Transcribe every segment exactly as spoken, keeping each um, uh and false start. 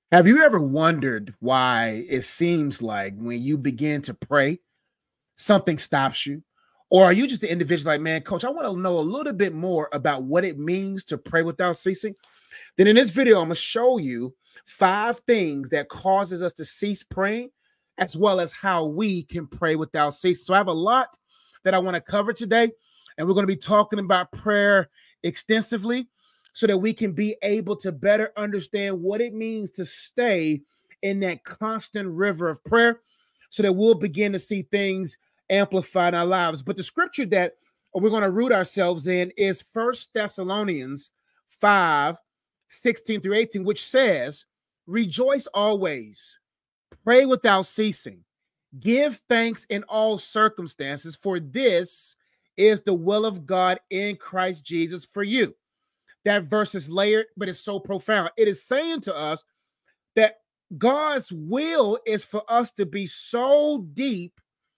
Have you ever wondered why it seems like when you begin to pray, something stops you? Or are you just the individual like, man, coach, I want to know a little bit more about what it means to pray without ceasing? Then in this video, I'm going to show you five things that causes us to cease praying, as well as how we can pray without ceasing. So I have a lot that I want to cover today, and we're going to be talking about prayer extensively so that we can be able to better understand what it means to stay in that constant river of prayer so that we'll begin to see things amplified in our lives. But the scripture that we're going to root ourselves in is First Thessalonians five, sixteen through eighteen, which says, rejoice always, pray without ceasing, give thanks in all circumstances, for this is the will of God in Christ Jesus for you. That verse is layered, but it's so profound. It is saying to us that God's will is for us to be so deep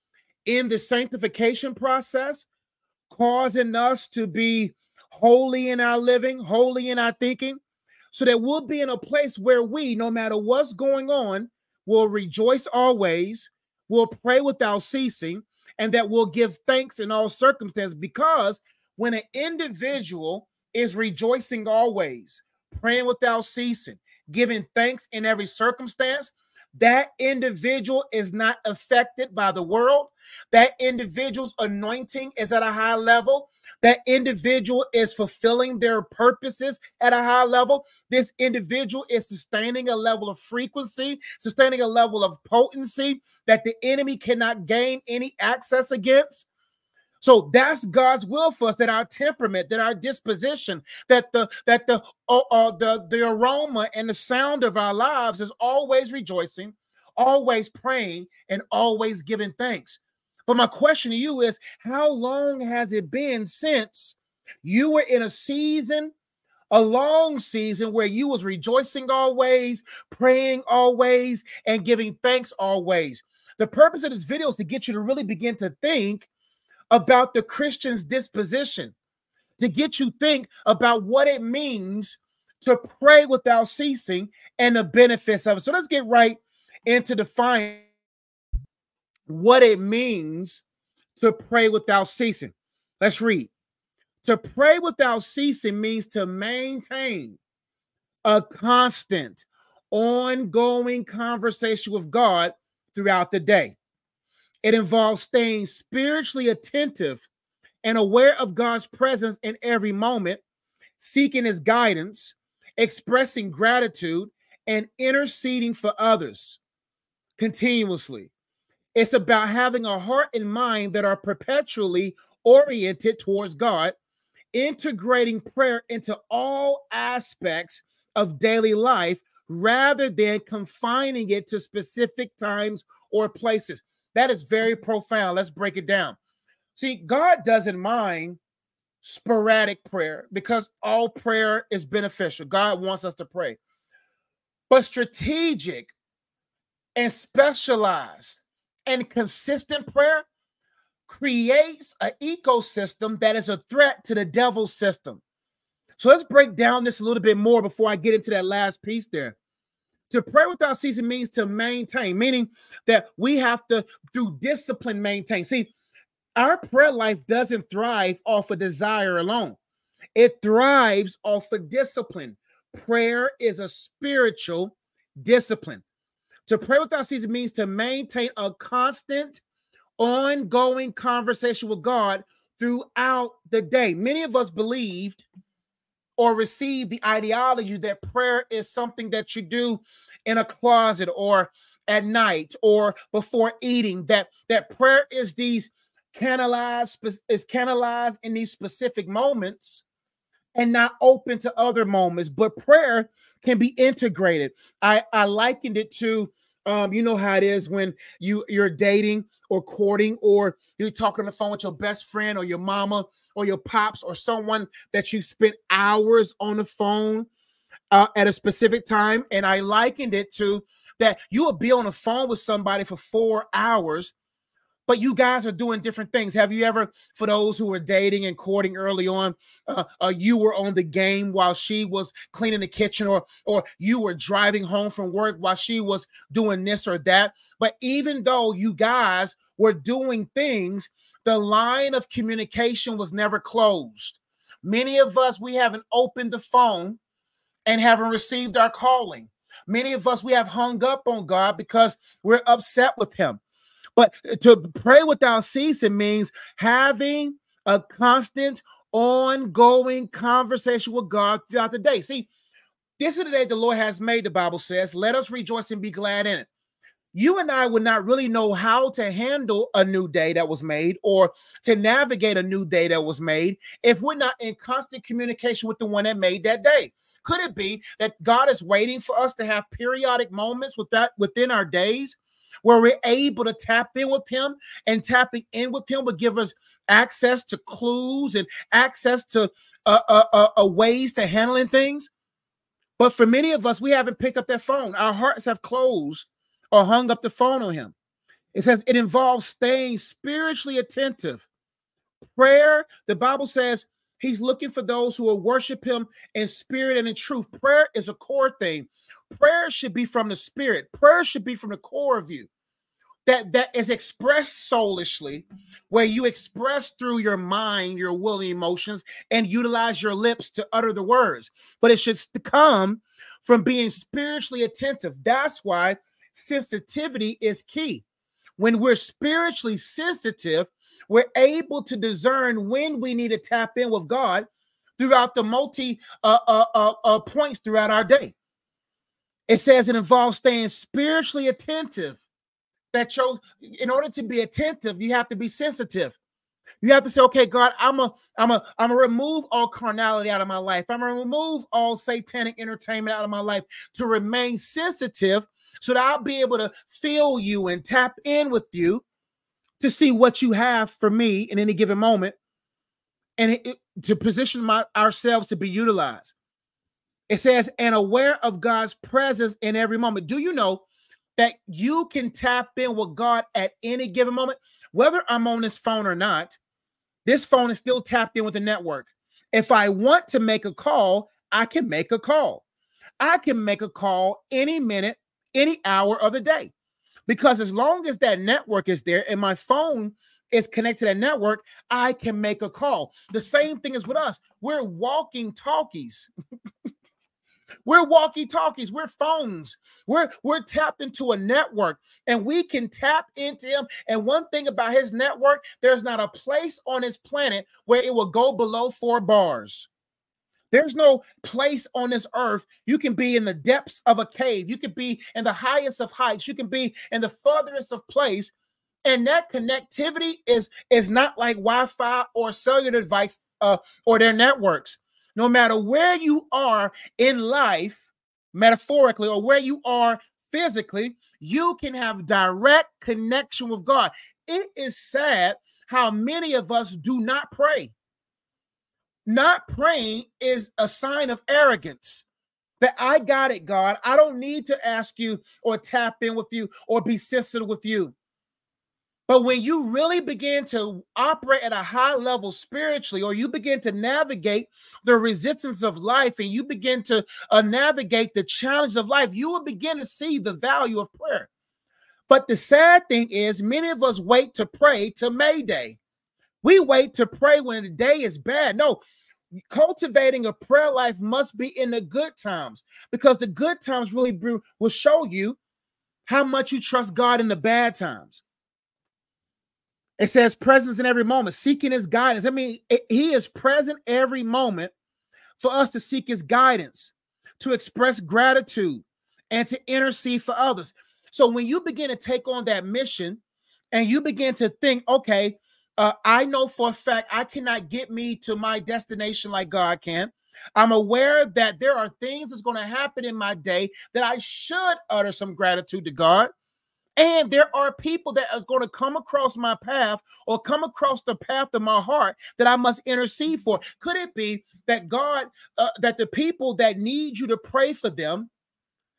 in the sanctification process, causing us to be holy in our living, holy in our thinking, so that we'll be in a place where we, no matter what's going on, will rejoice always, will pray without ceasing, and that we'll give thanks in all circumstances. Because when an individual is rejoicing always, praying without ceasing, giving thanks in every circumstance, that individual is not affected by the world. That individual's anointing is at a high level. That individual is fulfilling their purposes at a high level. This individual is sustaining a level of frequency, sustaining a level of potency that the enemy cannot gain any access against. So that's God's will for us, that our temperament, that our disposition, that the that the uh, uh, the the aroma and the sound of our lives is always rejoicing, always praying, and always giving thanks. But my question to you is, how long has it been since you were in a season, a long season, where you was rejoicing always, praying always, and giving thanks always? The purpose of this video is to get you to really begin to think about the Christian's disposition, to get you think about what it means to pray without ceasing and the benefits of it. So let's get right into defining what it means to pray without ceasing. Let's read. To pray without ceasing means to maintain a constant, ongoing conversation with God throughout the day. It involves staying spiritually attentive and aware of God's presence in every moment, seeking his guidance, expressing gratitude, and interceding for others continuously. It's about having a heart and mind that are perpetually oriented towards God, integrating prayer into all aspects of daily life rather than confining it to specific times or places. That is very profound. Let's break it down. See, God doesn't mind sporadic prayer because all prayer is beneficial. God wants us to pray. But strategic and specialized and consistent prayer creates an ecosystem that is a threat to the devil's system. So let's break down this a little bit more before I get into that last piece there. To pray without ceasing means to maintain, meaning that we have to, through discipline, maintain. See, our prayer life doesn't thrive off of desire alone. It thrives off of discipline. Prayer is a spiritual discipline. To pray without ceasing means to maintain a constant, ongoing conversation with God throughout the day. Many of us believed or receive the ideology that prayer is something that you do in a closet or at night or before eating, that, that prayer is these canalized, is canalized in these specific moments and not open to other moments. But prayer can be integrated. I, I likened it to, um, you know how it is when you, you're dating or courting, or you're talking on the phone with your best friend or your mama or your pops or someone that you spent hours on the phone uh, at a specific time. And I likened it to that you will be on the phone with somebody for four hours, but you guys are doing different things. Have you ever, for those who were dating and courting early on, uh, uh, you were on the game while she was cleaning the kitchen, or or you were driving home from work while she was doing this or that. But even though you guys were doing things, the line of communication was never closed. Many of us, we haven't opened the phone and haven't received our calling. Many of us, we have hung up on God because we're upset with him. But to pray without ceasing means having a constant, ongoing conversation with God throughout the day. See, this is the day the Lord has made, the Bible says. Let us rejoice and be glad in it. You and I would not really know how to handle a new day that was made, or to navigate a new day that was made, if we're not in constant communication with the one that made that day. Could it be that God is waiting for us to have periodic moments with that within our days where we're able to tap in with him, and tapping in with him will give us access to clues and access to uh, uh, uh, uh, ways to handling things? But for many of us, we haven't picked up that phone. Our hearts have closed or hung up the phone on him. It says it involves staying spiritually attentive. Prayer, the Bible says, he's looking for those who will worship him in spirit and in truth. Prayer is a core thing. Prayer should be from the spirit. Prayer should be from the core of you. That, that is expressed soulishly, where you express through your mind, your will, and emotions, and utilize your lips to utter the words. But it should come from being spiritually attentive. That's why sensitivity is key. When we're spiritually sensitive, we're able to discern when we need to tap in with God throughout the multi uh, uh, uh, uh, points throughout our day. It says it involves staying spiritually attentive. That you, in order to be attentive, you have to be sensitive. You have to say, okay, God, I'm a, I'm a, I'm gonna remove all carnality out of my life. I'm gonna remove all satanic entertainment out of my life to remain sensitive, so that I'll be able to feel you and tap in with you to see what you have for me in any given moment, and it, it, to position my, ourselves to be utilized. It says, and aware of God's presence in every moment. Do you know that you can tap in with God at any given moment? Whether I'm on this phone or not, this phone is still tapped in with the network. If I want to make a call, I can make a call. I can make a call any minute, any hour of the day. Because as long as that network is there and my phone is connected to that network, I can make a call. The same thing is with us. We're walking talkies. We're walkie-talkies. We're phones. We're, we're tapped into a network, and we can tap into him. And one thing about his network, there's not a place on this planet where it will go below four bars. There's no place on this earth. You can be in the depths of a cave. You can be in the highest of heights. You can be in the furthest of place. And that connectivity is, is not like Wi-Fi or cellular device uh, or their networks. No matter where you are in life, metaphorically, or where you are physically, you can have direct connection with God. It is sad how many of us do not pray. Not praying is a sign of arrogance. That I got it, God. I don't need to ask you or tap in with you or be sensitive with you. But when you really begin to operate at a high level spiritually, or you begin to navigate the resistance of life, and you begin to uh, navigate the challenge of life, you will begin to see the value of prayer. But the sad thing is, many of us wait to pray to Mayday. We wait to pray when the day is bad. No, cultivating a prayer life must be in the good times, because the good times really will show you how much you trust God in the bad times. It says presence in every moment, seeking his guidance. I mean, it, he is present every moment for us to seek his guidance, to express gratitude, and to intercede for others. So when you begin to take on that mission and you begin to think, okay, uh, I know for a fact I cannot get me to my destination like God can. I'm aware that there are things that's going to happen in my day that I should utter some gratitude to God. And there are people that are going to come across my path or come across the path of my heart that I must intercede for. Could it be that God, uh, that the people that need you to pray for them,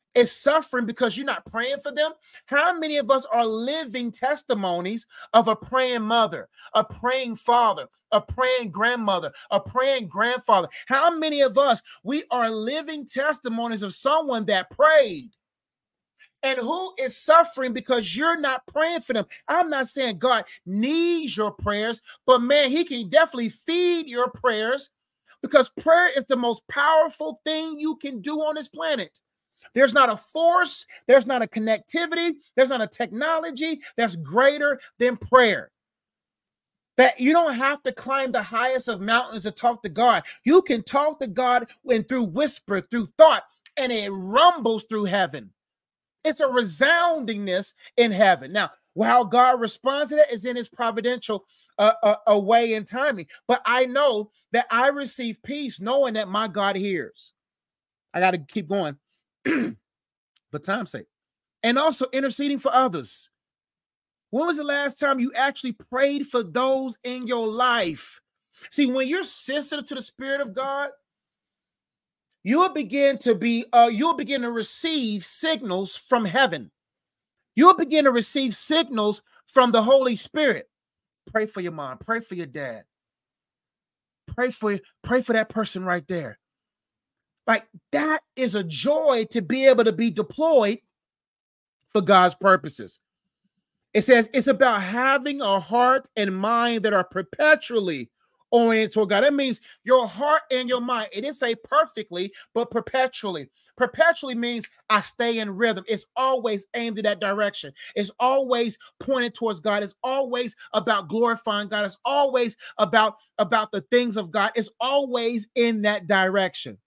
is suffering because you're not praying for them? How many of us are living testimonies of a praying mother, a praying father, a praying grandmother, a praying grandfather? How many of us, we are living testimonies of someone that prayed and who is suffering because you're not praying for them? I'm not saying God needs your prayers, but man, he can definitely feed your prayers, because prayer is the most powerful thing you can do on this planet. There's not a force, there's not a connectivity, there's not a technology that's greater than prayer. That you don't have to climb the highest of mountains to talk to God. You can talk to God when through whisper, through thought, and it rumbles through heaven. It's a resoundingness in heaven. Now, how God responds to that is in his providential uh, uh, uh, way and timing. But I know that I receive peace knowing that my God hears. I got to keep going for time's sake. And also interceding for others. When was the last time you actually prayed for those in your life? See, when you're sensitive to the Spirit of God, you'll begin to be, uh, you'll begin to receive signals from heaven. You'll begin to receive signals from the Holy Spirit. Pray for your mom. Pray for your dad. Pray for, pray for that person right there. Like, that is a joy to be able to be deployed for God's purposes. It says it's about having a heart and mind that are perpetually oriented toward God. That means your heart and your mind. It didn't say perfectly, but perpetually. Perpetually means I stay in rhythm. It's always aimed in that direction. It's always pointed towards God. It's always about glorifying God. It's always about, about the things of God. It's always in that direction.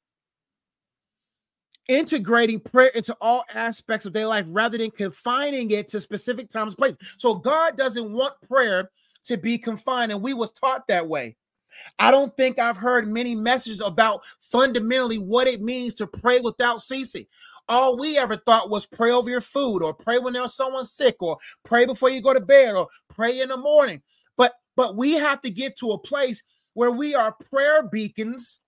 Integrating prayer into all aspects of their life rather than confining it to specific times and places. So God doesn't want prayer to be confined, and we was taught that way. I don't think I've heard many messages about fundamentally what it means to pray without ceasing. All we ever thought was pray over your food, or pray when there's someone sick, or pray before you go to bed, or pray in the morning. But, but we have to get to a place where we are prayer beacons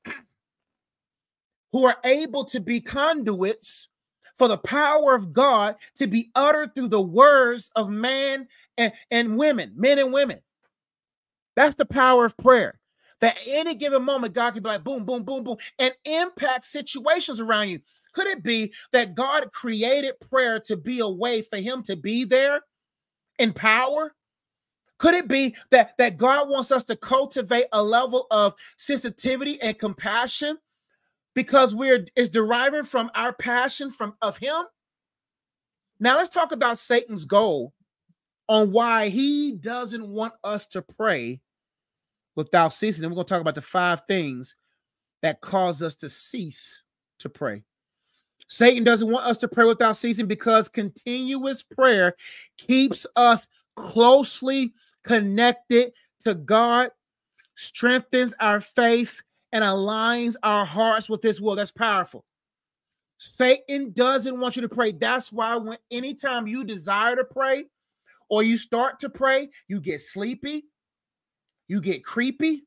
who are able to be conduits for the power of God to be uttered through the words of man and, and women, men and women. That's the power of prayer. That at any given moment, God can be like, boom, boom, boom, boom, and impact situations around you. Could it be that God created prayer to be a way for him to be there in power? Could it be that, that God wants us to cultivate a level of sensitivity and compassion because we're is deriving from our passion from of him? Now let's talk about Satan's goal on why he doesn't want us to pray without ceasing. And we're going to talk about the five things that cause us to cease to pray. Satan doesn't want us to pray without ceasing because continuous prayer keeps us closely connected to God, strengthens our faith, and aligns our hearts with his will. That's powerful. Satan doesn't want you to pray. That's why when anytime you desire to pray or you start to pray, you get sleepy, you get creepy,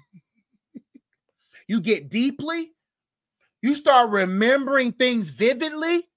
you get deeply, you start remembering things vividly.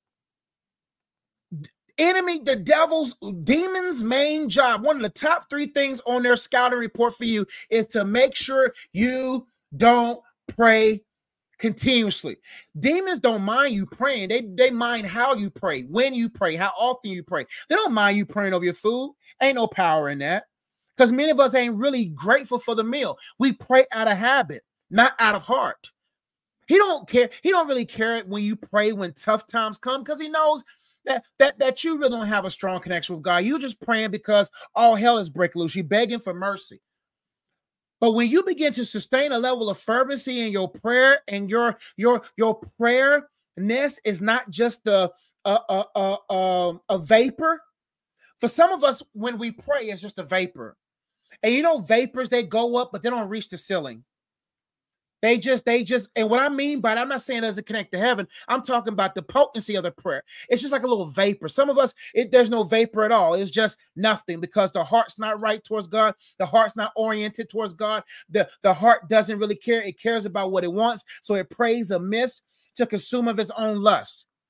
Enemy, the devil's, demon's main job, one of the top three things on their scouting report for you is to make sure you don't pray continuously. Demons don't mind you praying. They, they mind how you pray, when you pray, how often you pray. They don't mind you praying over your food. Ain't no power in that. Because many of us ain't really grateful for the meal. We pray out of habit, not out of heart. He don't care. He don't really care when you pray when tough times come, because he knows that, that, that you really don't have a strong connection with God. You're just praying because all hell is breaking loose. You're begging for mercy. But when you begin to sustain a level of fervency in your prayer, and your your your prayerness is not just a a, a, a, a, a vapor. For some of us, when we pray, it's just a vapor. And you know, vapors, they go up, but they don't reach the ceiling. They just, they just, and what I mean by that, I'm not saying it doesn't connect to heaven. I'm talking about the potency of the prayer. It's just like a little vapor. Some of us, it, there's no vapor at all. It's just nothing, because the heart's not right towards God. The heart's not oriented towards God. The, the heart doesn't really care. It cares about what it wants. So it prays amiss to consume of its own lust.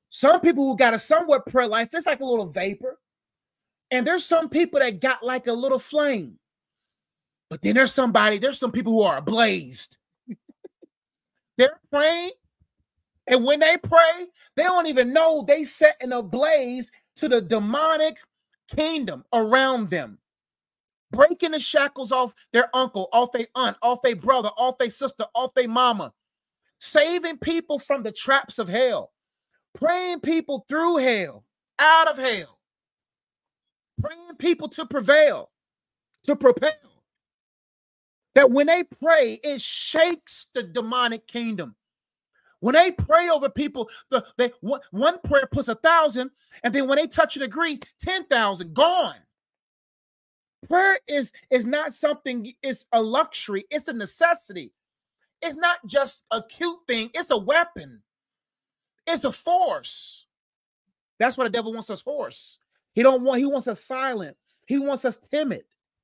Some people who got a somewhat prayer life, it's like a little vapor. And there's some people that got like a little flame. But then there's somebody, there's some people who are ablazed. They're praying. And when they pray, they don't even know they set in a blaze to the demonic kingdom around them. Breaking the shackles off their uncle, off their aunt, off their brother, off their sister, off their mama. Saving people from the traps of hell. Praying people through hell, out of hell. Praying people to prevail, to propel. That when they pray, it shakes the demonic kingdom. When they pray over people, the, they, one, one prayer puts a thousand, and then when they touch and agree, ten thousand, gone. Prayer is, is not something, it's a luxury, it's a necessity. It's not just a cute thing, it's a weapon. It's a force. That's why the devil wants us hoarse. He don't want, he wants us silent. He wants us timid.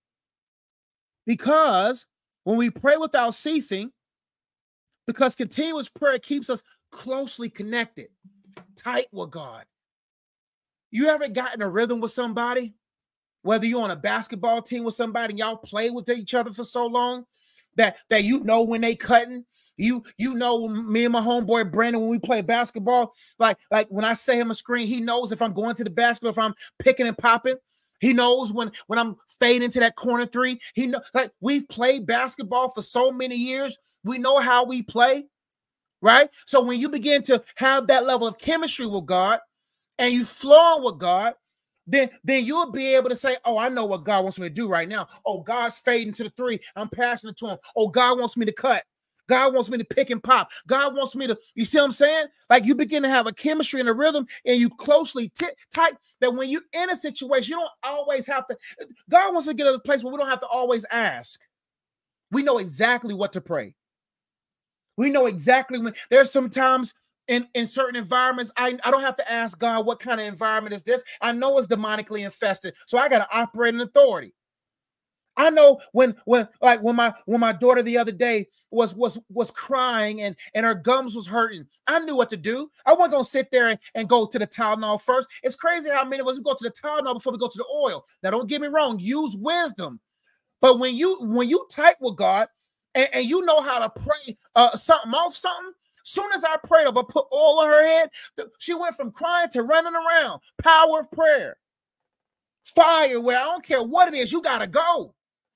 Because when we pray without ceasing, because continuous prayer keeps us closely connected, tight with God. You ever gotten a rhythm with somebody? Whether you're on a basketball team with somebody and y'all play with each other for so long that, that you know when they cutting. You you know me and my homeboy Brandon, when we play basketball, like, like when I say him a screen, he knows if I'm going to the basket, if I'm picking and popping. He knows when, when I'm fading into that corner three. He know, like, we've played basketball for so many years. We know how we play, right? So when you begin to have that level of chemistry with God and you flow with God, then, then you'll be able to say, oh, I know what God wants me to do right now. Oh, God's fading to the three. I'm passing it to him. Oh, God wants me to cut. God wants me to pick and pop. God wants me to, you see what I'm saying? Like, you begin to have a chemistry and a rhythm, and you closely t- tight that when you're in a situation, you don't always have to, God wants to get to a place where we don't have to always ask. We know exactly what to pray. We know exactly when, there's sometimes in, in certain environments, I, I don't have to ask God, what kind of environment is this? I know it's demonically infested, so I got to operate in authority. I know when, when, like when my, when my daughter the other day was, was, was crying and, and her gums was hurting, I knew what to do. I wasn't going to sit there and, and go to the Tylenol first. It's crazy how many of us go to the Tylenol before we go to the oil. Now, don't get me wrong. Use wisdom. But when you, when you type with God and, and you know how to pray uh, something off something, soon as I prayed over, put oil on her head, she went from crying to running around. Power of prayer. Fire, where I don't care what it is, you got to go.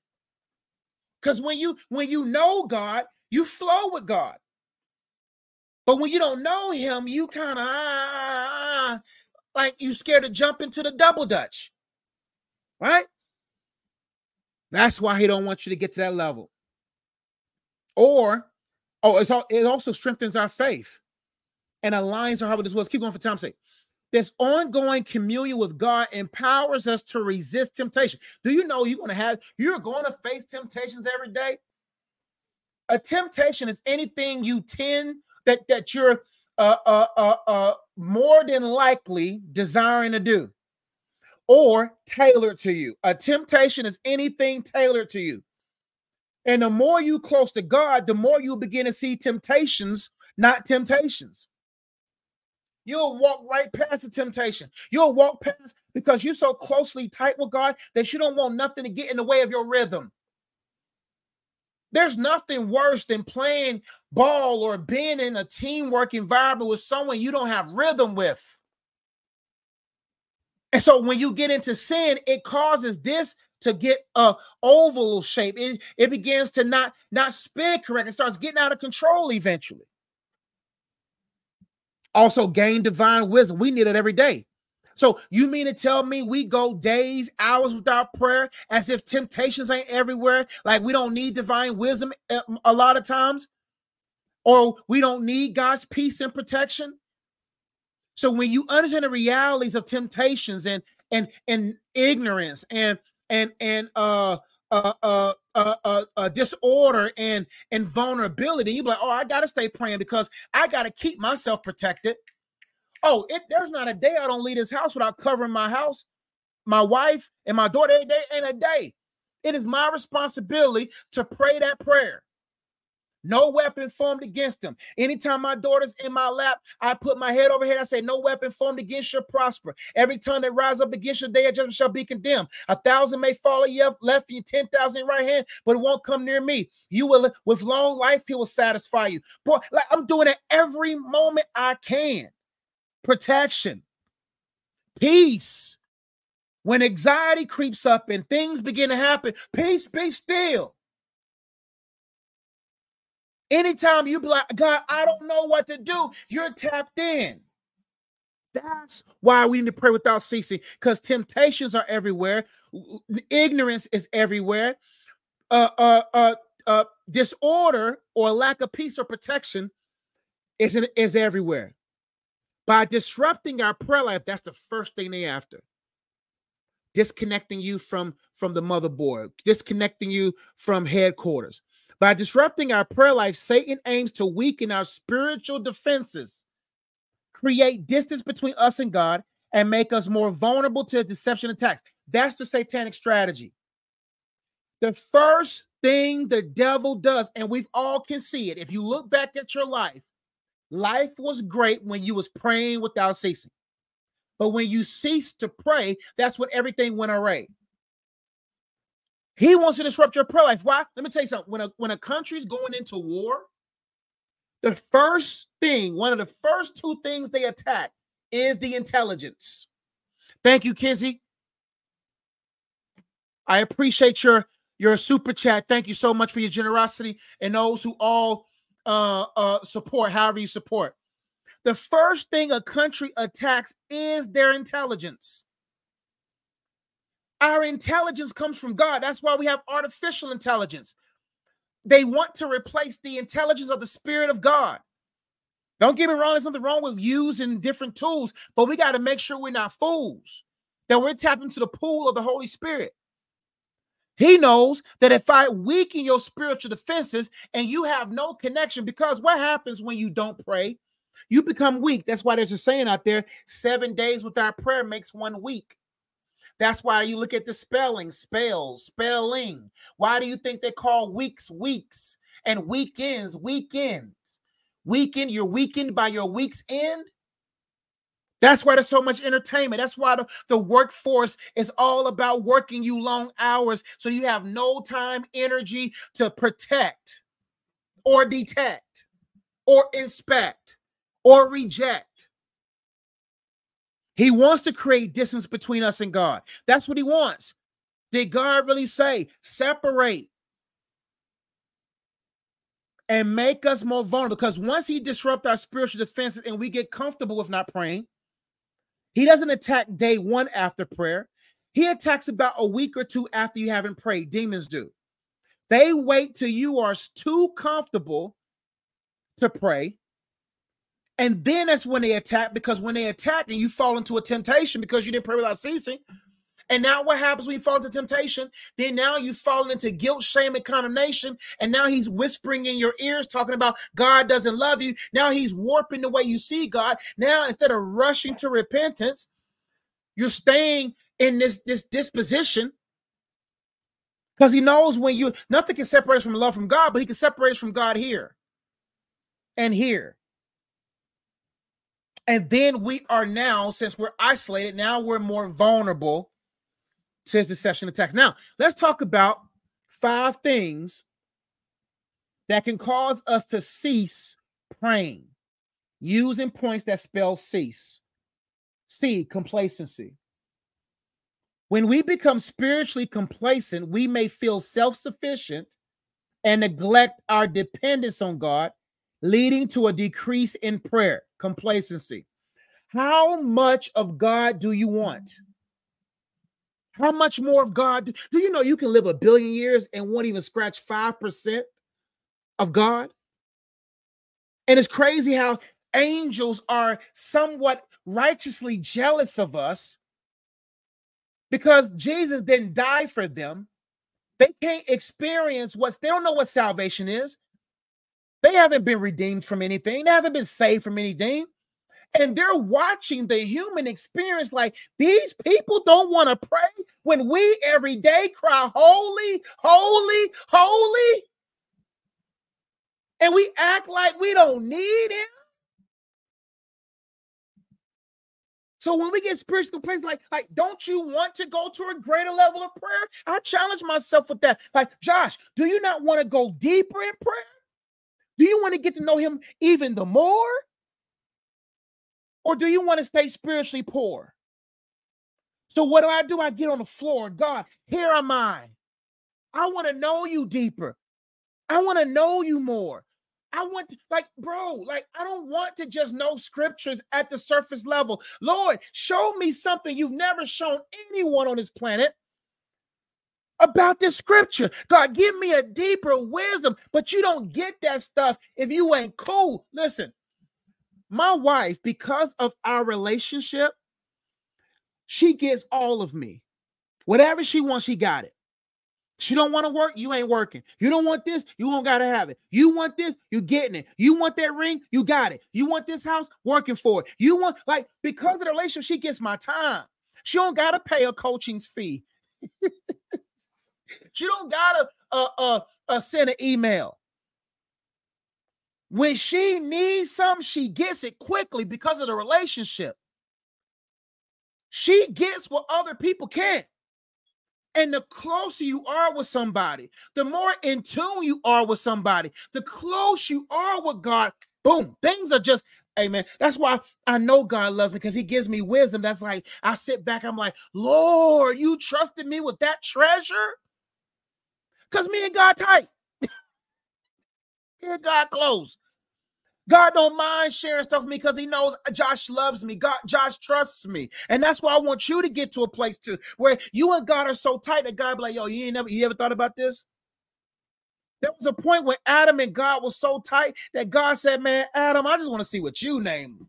Because when you when you know God, you flow with God. But when you don't know him, you kind of ah, like you scared to jump into the double dutch. Right? That's why he don't want you to get to that level. Or, oh, it's all, it also strengthens our faith and aligns our heart with his will. Keep going for time's sake. This ongoing communion with God empowers us to resist temptation. Do you know you're going to have, you're going to face temptations every day? A temptation is anything you tend, that, that you're uh, uh, uh, uh, more than likely desiring to do or tailored to you. A temptation is anything tailored to you. And the more you close to God, the more you begin to see temptations, not temptations. You'll walk right past the temptation. You'll walk past because you're so closely tight with God that you don't want nothing to get in the way of your rhythm. There's nothing worse than playing ball or being in a teamwork environment with someone you don't have rhythm with. And so when you get into sin, it causes this to get a oval shape. It, it begins to not, not spin correct. It starts getting out of control eventually. Also gain divine wisdom. We need it every day. So you mean to tell me we go days, hours without prayer as if temptations ain't everywhere? Like we don't need divine wisdom a lot of times? Or we don't need God's peace and protection? So when you understand the realities of temptations and and and ignorance and and and uh uh uh uh, uh, uh disorder and and vulnerability, you be like, oh, I gotta stay praying because I gotta keep myself protected. Oh, it, there's not a day I don't leave this house without covering my house, my wife, and my daughter every day. Ain't a day. It is my responsibility to pray that prayer. No weapon formed against them. Anytime my daughter's in my lap, I put my head over here. I say, no weapon formed against you prosper. Every tongue that rise up against your day of judgment shall be condemned. A thousand may fall at your left and ten thousand in your right hand, but it won't come near me. You will, with long life, he will satisfy you. Boy, like I'm doing it every moment I can. Protection, peace. When anxiety creeps up and things begin to happen, peace, be still. Anytime you be like, God, I don't know what to do, you're tapped in. That's why we need to pray without ceasing, because temptations are everywhere. Ignorance is everywhere. Uh, uh, uh, uh, disorder or lack of peace or protection is, is everywhere. By disrupting our prayer life, that's the first thing they after. Disconnecting you from, from the motherboard, disconnecting you from headquarters. By disrupting our prayer life, Satan aims to weaken our spiritual defenses, create distance between us and God, and make us more vulnerable to deception attacks. That's the satanic strategy. The first thing the devil does, and we all can see it, if you look back at your life, life was great when you was praying without ceasing. But when you cease to pray, that's when everything went awry. He wants to disrupt your prayer life. Why? Let me tell you something. When a, when a country's going into war, the first thing, one of the first two things they attack is the intelligence. Thank you, Kizzy. I appreciate your, your super chat. Thank you so much for your generosity and those who all uh, uh, support, however you support. The first thing a country attacks is their intelligence. Our intelligence comes from God. That's why we have artificial intelligence. They want to replace the intelligence of the Spirit of God. Don't get me wrong. There's nothing wrong with using different tools, but we got to make sure we're not fools, that we're tapping into the pool of the Holy Spirit. He knows that if I weaken your spiritual defenses and you have no connection, because what happens when you don't pray? You become weak. That's why there's a saying out there, seven days without prayer makes one week. That's why you look at the spelling, spells, spelling. Why do you think they call weeks, weeks, and weekends, weekends? Weekend, you're weakened by your week's end. That's why there's so much entertainment. That's why the, the workforce is all about working you long hours so you have no time, energy to protect or detect or inspect or reject. He wants to create distance between us and God. That's what he wants. Did God really say, separate and make us more vulnerable? Because once he disrupts our spiritual defenses and we get comfortable with not praying, he doesn't attack day one after prayer. He attacks about a week or two after you haven't prayed. Demons do. They wait till you are too comfortable to pray. And then that's when they attack, because when they attack and you fall into a temptation because you didn't pray without ceasing. And now what happens when you fall into temptation? Then now you fall into guilt, shame, and condemnation. And now he's whispering in your ears, talking about God doesn't love you. Now he's warping the way you see God. Now, instead of rushing to repentance, you're staying in this, this disposition, because he knows when you, nothing can separate us from love from God, but he can separate us from God here and here. And then we are now, since we're isolated, now we're more vulnerable to his deception attacks. Now, let's talk about five things that can cause us to cease praying, using points that spell cease. C, complacency. When we become spiritually complacent, we may feel self-sufficient and neglect our dependence on God, leading to a decrease in prayer. Complacency. How much of God do you want? How much more of God? Do, do you know you can live a billion years and won't even scratch five percent of God? And it's crazy how angels are somewhat righteously jealous of us because Jesus didn't die for them. They can't experience what, they don't know what salvation is. They haven't been redeemed from anything. They haven't been saved from anything. And they're watching the human experience like, these people don't want to pray when we every day cry, holy, holy, holy. And we act like we don't need him. So when we get spiritual place, like, like, don't you want to go to a greater level of prayer? I challenge myself with that. Like, Josh, do you not want to go deeper in prayer? Do you want to get to know him even the more? Or do you want to stay spiritually poor? So what do I do? I get on the floor. God, here am I. I want to know you deeper. I want to know you more. I want to, like, bro, like, I don't want to just know scriptures at the surface level. Lord, show me something you've never shown anyone on this planet about this scripture. God, give me a deeper wisdom, but you don't get that stuff if you ain't cool. Listen, my wife, because of our relationship, she gets all of me. Whatever she wants, she got it. She don't want to work, you ain't working. You don't want this, you don't gotta have it. You want this, you getting it. You want that ring, you got it. You want this house, working for it. You want, like, because of the relationship, she gets my time. She don't gotta pay a coaching's fee. She don't gotta uh, uh, uh, send an email. When she needs something, she gets it quickly because of the relationship. She gets what other people can't. And the closer you are with somebody, the more in tune you are with somebody, the closer you are with God, boom, things are just, amen. That's why I know God loves me, because he gives me wisdom. That's like, I sit back, I'm like, Lord, you trusted me with that treasure? Because me and God tight. Me and God close. God don't mind sharing stuff with me because he knows Josh loves me. God, Josh trusts me. And that's why I want you to get to a place too, where you and God are so tight that God be like, yo, you ain't never, you ever thought about this? There was a point when Adam and God was so tight that God said, man, Adam, I just want to see what you name.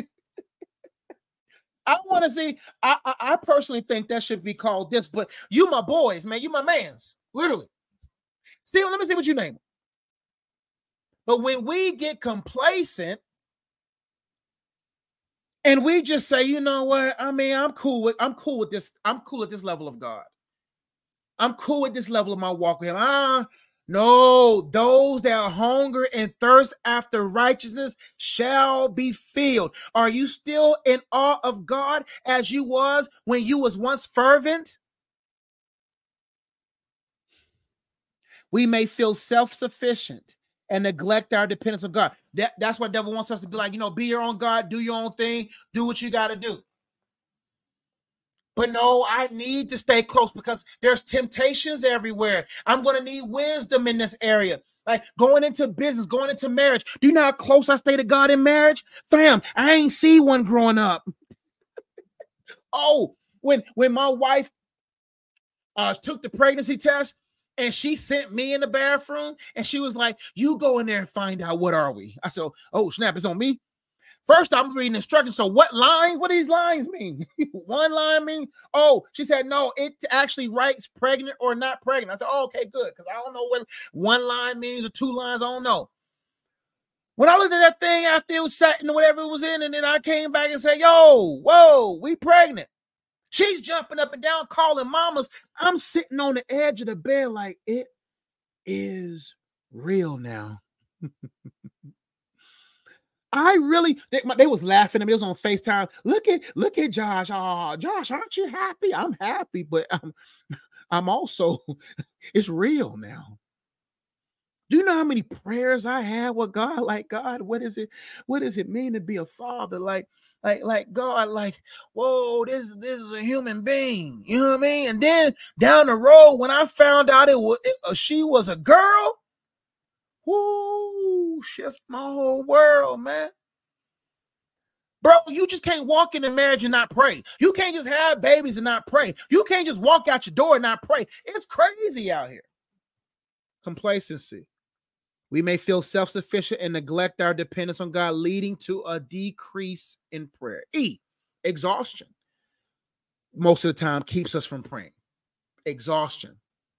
I want to see, I, I, I personally think that should be called this, but you my boys, man, you my mans, literally. See, let me see what you name. But when we get complacent and we just say, you know what, I mean, I'm cool with, I'm cool with this. I'm cool at this level of God. I'm cool at this level of my walk with him. Ah, no, those that hunger and thirst after righteousness shall be filled. Are you still in awe of God as you was when you was once fervent? We may feel self-sufficient and neglect our dependence on God. That, that's what the devil wants us to be like, you know, be your own God, do your own thing, do what you got to do. But no, I need to stay close because there's temptations everywhere. I'm going to need wisdom in this area. Like going into business, going into marriage. Do you know how close I stay to God in marriage? Fam, I ain't see one growing up. Oh, when, when my wife uh, took the pregnancy test, and she sent me in the bathroom and she was like, you go in there and find out what are we. I said, oh, snap, it's on me. First, I'm reading instructions. So what lines? What do these lines mean? One line mean, oh, she said, no, it actually writes pregnant or not pregnant. I said, oh, okay, good. Because I don't know what one line means or two lines. I don't know. When I looked at that thing after it was set in whatever it was in, and then I came back and said, yo, whoa, we pregnant. She's jumping up and down, calling mamas. I'm sitting on the edge of the bed like, it is real now. I really, they, they was laughing at me. It was on FaceTime. Look at, look at Josh. Oh, Josh, aren't you happy? I'm happy, but I'm, I'm also, it's real now. Do you know how many prayers I had with God? Like, God, what is it? What does it mean to be a father? Like, like, like God, like, whoa, this, this is a human being. You know what I mean? And then down the road, when I found out it was, it, uh, she was a girl, whoo, shift my whole world, man. Bro, you just can't walk into marriage and not pray. You can't just have babies and not pray. You can't just walk out your door and not pray. It's crazy out here. Complacency. We may feel self-sufficient and neglect our dependence on God, leading to a decrease in prayer. E, exhaustion. Most of the time keeps us from praying. Exhaustion.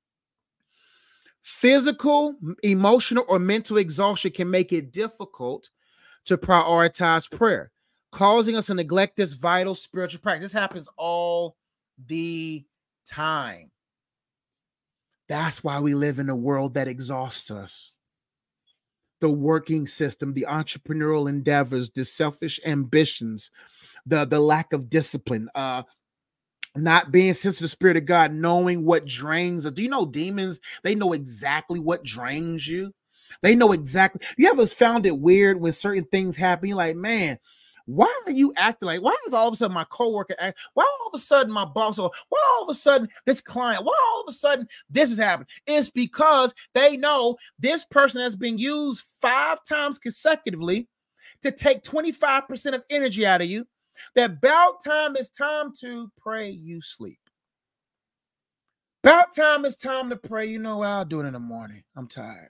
Physical, emotional, or mental exhaustion can make it difficult to prioritize prayer, causing us to neglect this vital spiritual practice. This happens all the time. That's why we live in a world that exhausts us. the working system, the entrepreneurial endeavors, the selfish ambitions, the, the lack of discipline, uh, not being sensitive to the Spirit of God, knowing what drains. Do you know demons? They know exactly what drains you. They know exactly. You ever found it weird when certain things happen? You're like, man, why are you acting like? Why is all of a sudden my coworker act? Why all of a sudden my boss? Or why all of a sudden this client? Why all of a sudden this is happening? It's because they know this person has been used five times consecutively to take twenty-five percent of energy out of you. That about time is time to pray, you sleep. About time is time to pray. You know what? I'll do it in the morning. I'm tired.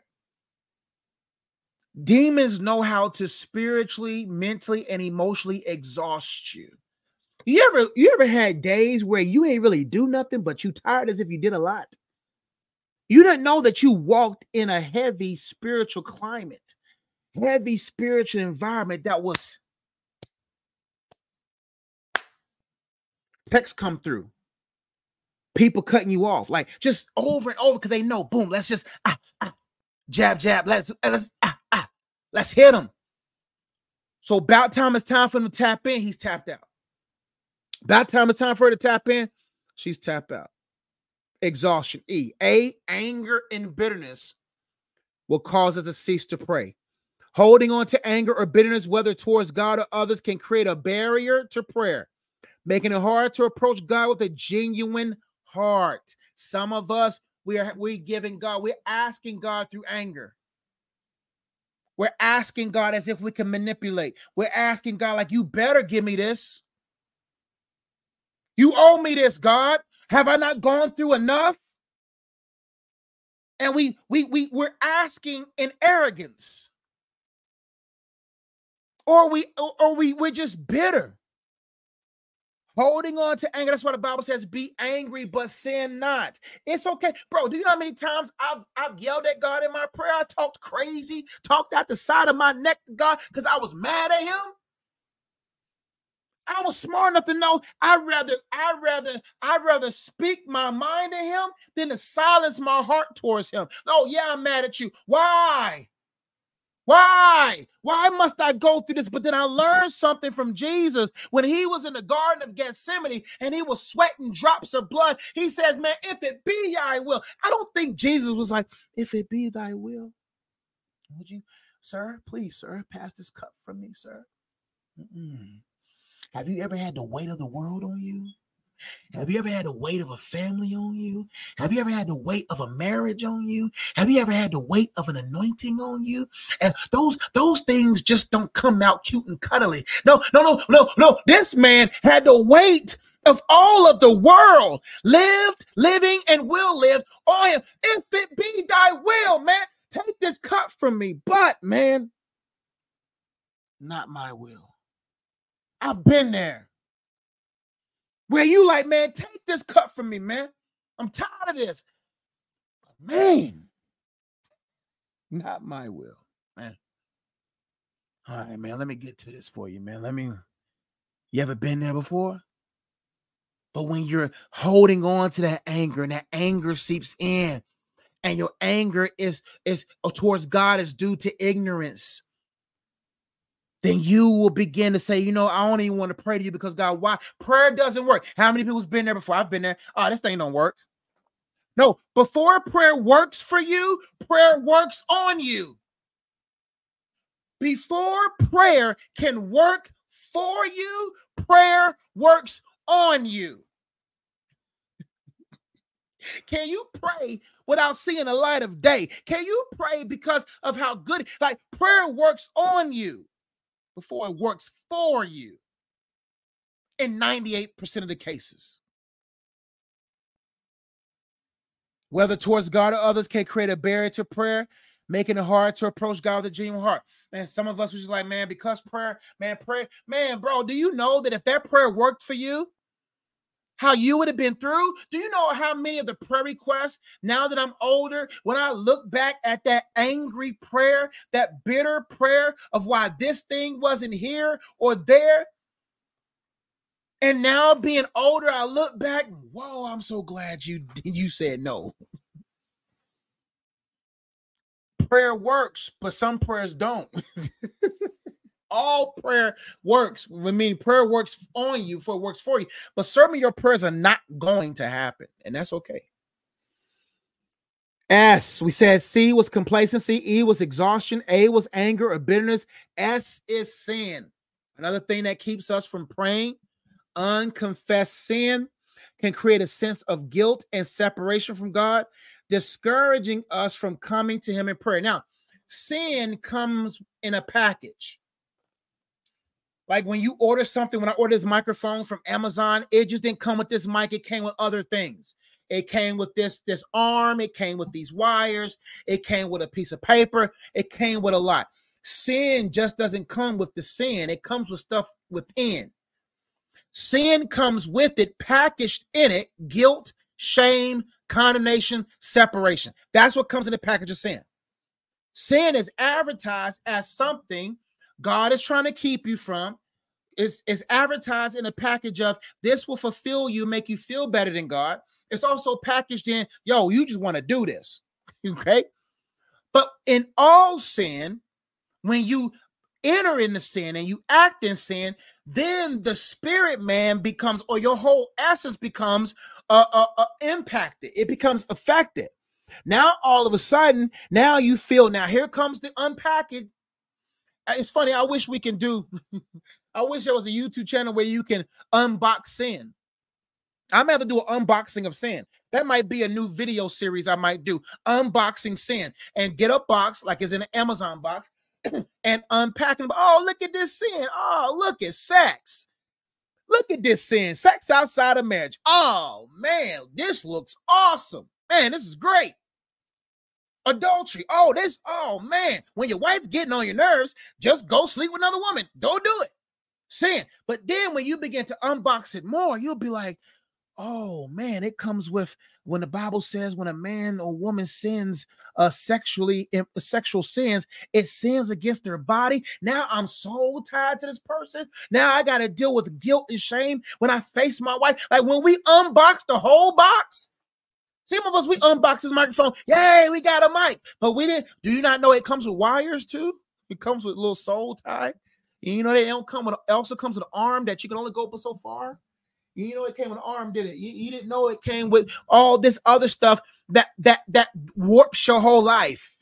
Demons know how to spiritually, mentally, and emotionally exhaust you. You ever, you ever had days where you ain't really do nothing, but you tired as if you did a lot? You didn't know that you walked in a heavy spiritual climate, heavy spiritual environment that was. Texts come through. People cutting you off, like just over and over because they know, boom, let's just ah, ah, jab, jab, let's, let's, ah, ah, let's hit him. So about time it's time for him to tap in, he's tapped out. About time it's time for her to tap in, she's tapped out. Exhaustion. E. A. Anger and bitterness will cause us to cease to pray. Holding on to anger or bitterness, whether towards God or others, can create a barrier to prayer, making it hard to approach God with a genuine heart. Some of us, we are we giving God, we're asking God through anger. We're asking God as if we can manipulate. We're asking God like, you better give me this. You owe me this, God. Have I not gone through enough? And we we we we're asking in arrogance. Or we or, or we we're just bitter. Holding on to anger. That's why the Bible says, be angry, but sin not. It's okay. Bro, do you know how many times I've, I've yelled at God in my prayer? I talked crazy, talked out the side of my neck to God because I was mad at him. I was smart enough to know I'd rather, I'd rather, I'd rather speak my mind to him than to silence my heart towards him. Oh, yeah, I'm mad at you. Why? Why? Why must I go through this? But then I learned something from Jesus when he was in the Garden of Gethsemane and he was sweating drops of blood. He says, man, if it be thy will. I don't think Jesus was like, if it be thy will, would you, sir, please, sir, pass this cup from me, sir. Mm-mm. Have you ever had the weight of the world on you? Have you ever had the weight of a family on you? Have you ever had the weight of a marriage on you? Have you ever had the weight of an anointing on you? And those those things just don't come out cute and cuddly. No, no, no, no, no. This man had the weight of all of the world, lived, living, and will live on him. If it be thy will, man, take this cup from me. But, man, not my will. I've been there. Where you like, man, take this cup from me, man. I'm tired of this. But man, not my will, man. All right, man, let me get to this for you, man. Let me, you ever been there before? But when you're holding on to that anger and that anger seeps in and your anger is, is towards God is due to ignorance, then you will begin to say, you know, I don't even want to pray to you because God, why? Prayer doesn't work. How many people's been there before? I've been there. Oh, this thing don't work. No, before prayer works for you, prayer works on you. Before prayer can work for you, prayer works on you. Can you pray without seeing the light of day? Can you pray because of how good, like prayer works on you before it works for you in ninety-eight percent of the cases. Whether towards God or others can create a barrier to prayer, making it hard to approach God with a genuine heart. Man, some of us was just like, man, because prayer, man, prayer, man, bro, do you know that if that prayer worked for you, how you would have been through? Do you know how many of the prayer requests, now that I'm older, when I look back at that angry prayer, that bitter prayer of why this thing wasn't here or there, and now being older, I look back, whoa, I'm so glad you, you said no. prayer works, but some prayers don't. All prayer works. I mean, prayer works on you, for it works for you. But certainly your prayers are not going to happen, and that's okay. S, we said C was complacency, E was exhaustion, A was anger or bitterness, S is sin. Another thing that keeps us from praying, unconfessed sin can create a sense of guilt and separation from God, discouraging us from coming to him in prayer. Now, sin comes in a package. Like when you order something, when I ordered this microphone from Amazon, it just didn't come with this mic. It came with other things. It came with this, this arm. It came with these wires. It came with a piece of paper. It came with a lot. Sin just doesn't come with the sin. It comes with stuff within. Sin comes with it, packaged in it, guilt, shame, condemnation, separation. That's what comes in the package of sin. Sin is advertised as something God is trying to keep you from. It's, it's advertised in a package of this will fulfill you, make you feel better than God. It's also packaged in, yo, you just want to do this, okay? But in all sin, when you enter into sin and you act in sin, then the spirit man becomes, or your whole essence becomes uh, uh, uh, impacted. It becomes affected. Now, all of a sudden, now you feel, now here comes the unpacking. It's funny. I wish we can do, I wish there was a YouTube channel where you can unbox sin. I'm going to have to do an unboxing of sin. That might be a new video series I might do. Unboxing sin. And get a box like it's in an Amazon box and unpacking. Oh, look at this sin. Oh, look at sex. Look at this sin. Sex outside of marriage. Oh, man, this looks awesome. Man, this is great. Adultery. Oh, this, oh, man. When your wife getting on your nerves, just go sleep with another woman. Don't do it. Sin. But then when you begin to unbox it more, you'll be like, oh, man, it comes with when the Bible says when a man or woman sins uh, sexually, uh, sexual sins, it sins against their body. Now I'm so tied to this person. Now I got to deal with guilt and shame when I face my wife. Like when we unbox the whole box, some of us, we unbox this microphone. Yay, we got a mic. But we didn't. Do you not know it comes with wires too? It comes with a little soul tie. You know, they don't come with, it also comes with an arm that you can only go but so far. You know, it came with an arm, did it? You, you didn't know it came with all this other stuff that that that warps your whole life.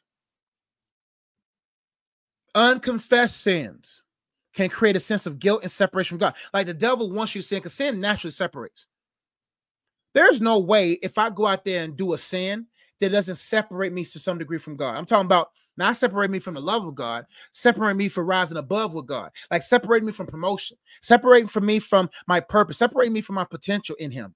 Unconfessed sins can create a sense of guilt and separation from God. Like the devil wants you to sin, because sin naturally separates. There's no way if I go out there and do a sin that doesn't separate me to some degree from God. I'm talking about not separate me from the love of God, separate me from rising above with God, like separate me from promotion, separate from me from my purpose, separate me from my potential in him.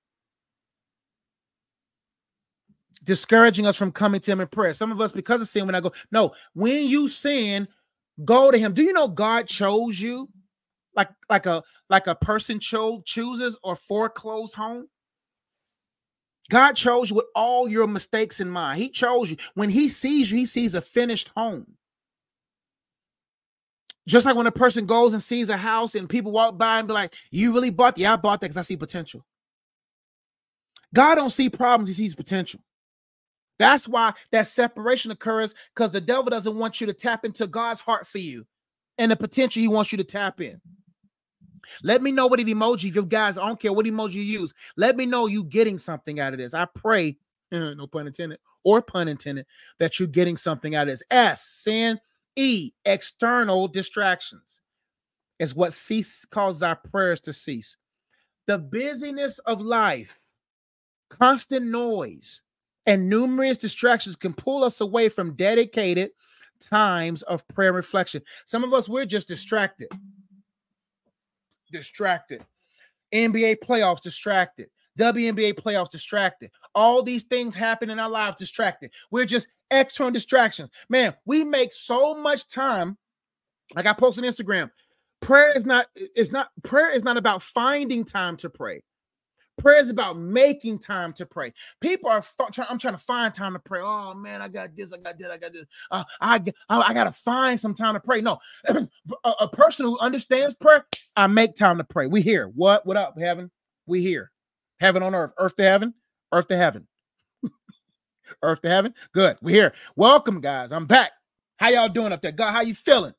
Discouraging us from coming to him in prayer. Some of us, because of sin, when I go, no, when you sin, go to him. Do you know God chose you like, like a, like a person cho- chooses or foreclosed home? God chose you with all your mistakes in mind. He chose you. When he sees you, he sees a finished home. Just like when a person goes and sees a house and people walk by and be like, you really bought that? Yeah, I bought that because I see potential. God don't see problems. He sees potential. That's why that separation occurs, because the devil doesn't want you to tap into God's heart for you and the potential he wants you to tap in. Let me know what emoji, if you guys, I don't care what emoji you use. Let me know you getting something out of this. I pray, no pun intended, or pun intended, that you're getting something out of this. S, sin. E, external distractions is what cease causes our prayers to cease. The busyness of life, constant noise, and numerous distractions can pull us away from dedicated times of prayer and reflection. Some of us, we're just distracted. Distracted. N B A playoffs, distracted. W N B A playoffs, distracted. All these things happen in our lives, distracted. We're just external distractions. Man, we make so much time. Like I posted on Instagram, prayer is not, it's not, prayer is not about finding time to pray. Prayer is about making time to pray. People are, trying, I'm trying to find time to pray. Oh man, I got this, I got this, I got this. Uh, I, I, I got to find some time to pray. No, a, a person who understands prayer, I make time to pray. We here. What? What up, heaven? We here. Heaven on earth, earth to heaven, earth to heaven, earth to heaven. Good. We here. Welcome, guys. I'm back. How y'all doing up there? God, how you feeling?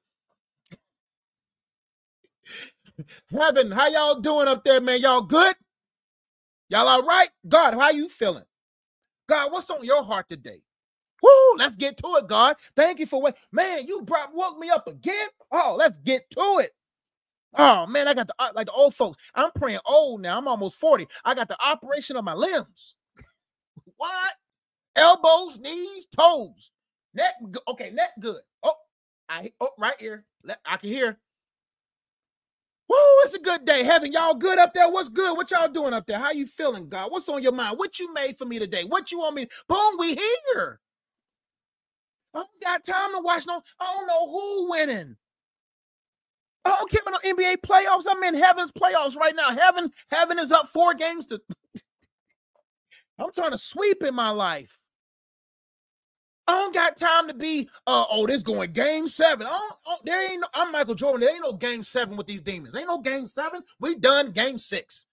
Heaven, how y'all doing up there, man? Y'all good? Y'all all right? God, how you feeling? God, what's on your heart today? Woo, let's get to it, God. Thank you for what, man, you brought woke me up again. Oh, let's get to it. Oh, man, I got the, like the old folks. I'm praying old now. I'm almost forty. I got the operation of my limbs. What? Elbows, knees, toes. Neck, okay, neck good. Oh, I, oh, right here. I can hear. Woo, it's a good day. Heaven, y'all good up there? What's good? What y'all doing up there? How you feeling, God? What's on your mind? What you made for me today? What you want me? Boom, we here. I don't got time to watch no, I don't know who winning. I don't care about no N B A playoffs. I'm in heaven's playoffs right now. Heaven, heaven is up four games to. I'm trying to sweep in my life. I don't got time to be, uh, oh, this going game seven. Oh, oh, there ain't no, I'm Michael Jordan. There ain't no game seven with these demons. Ain't no game seven. We done game six.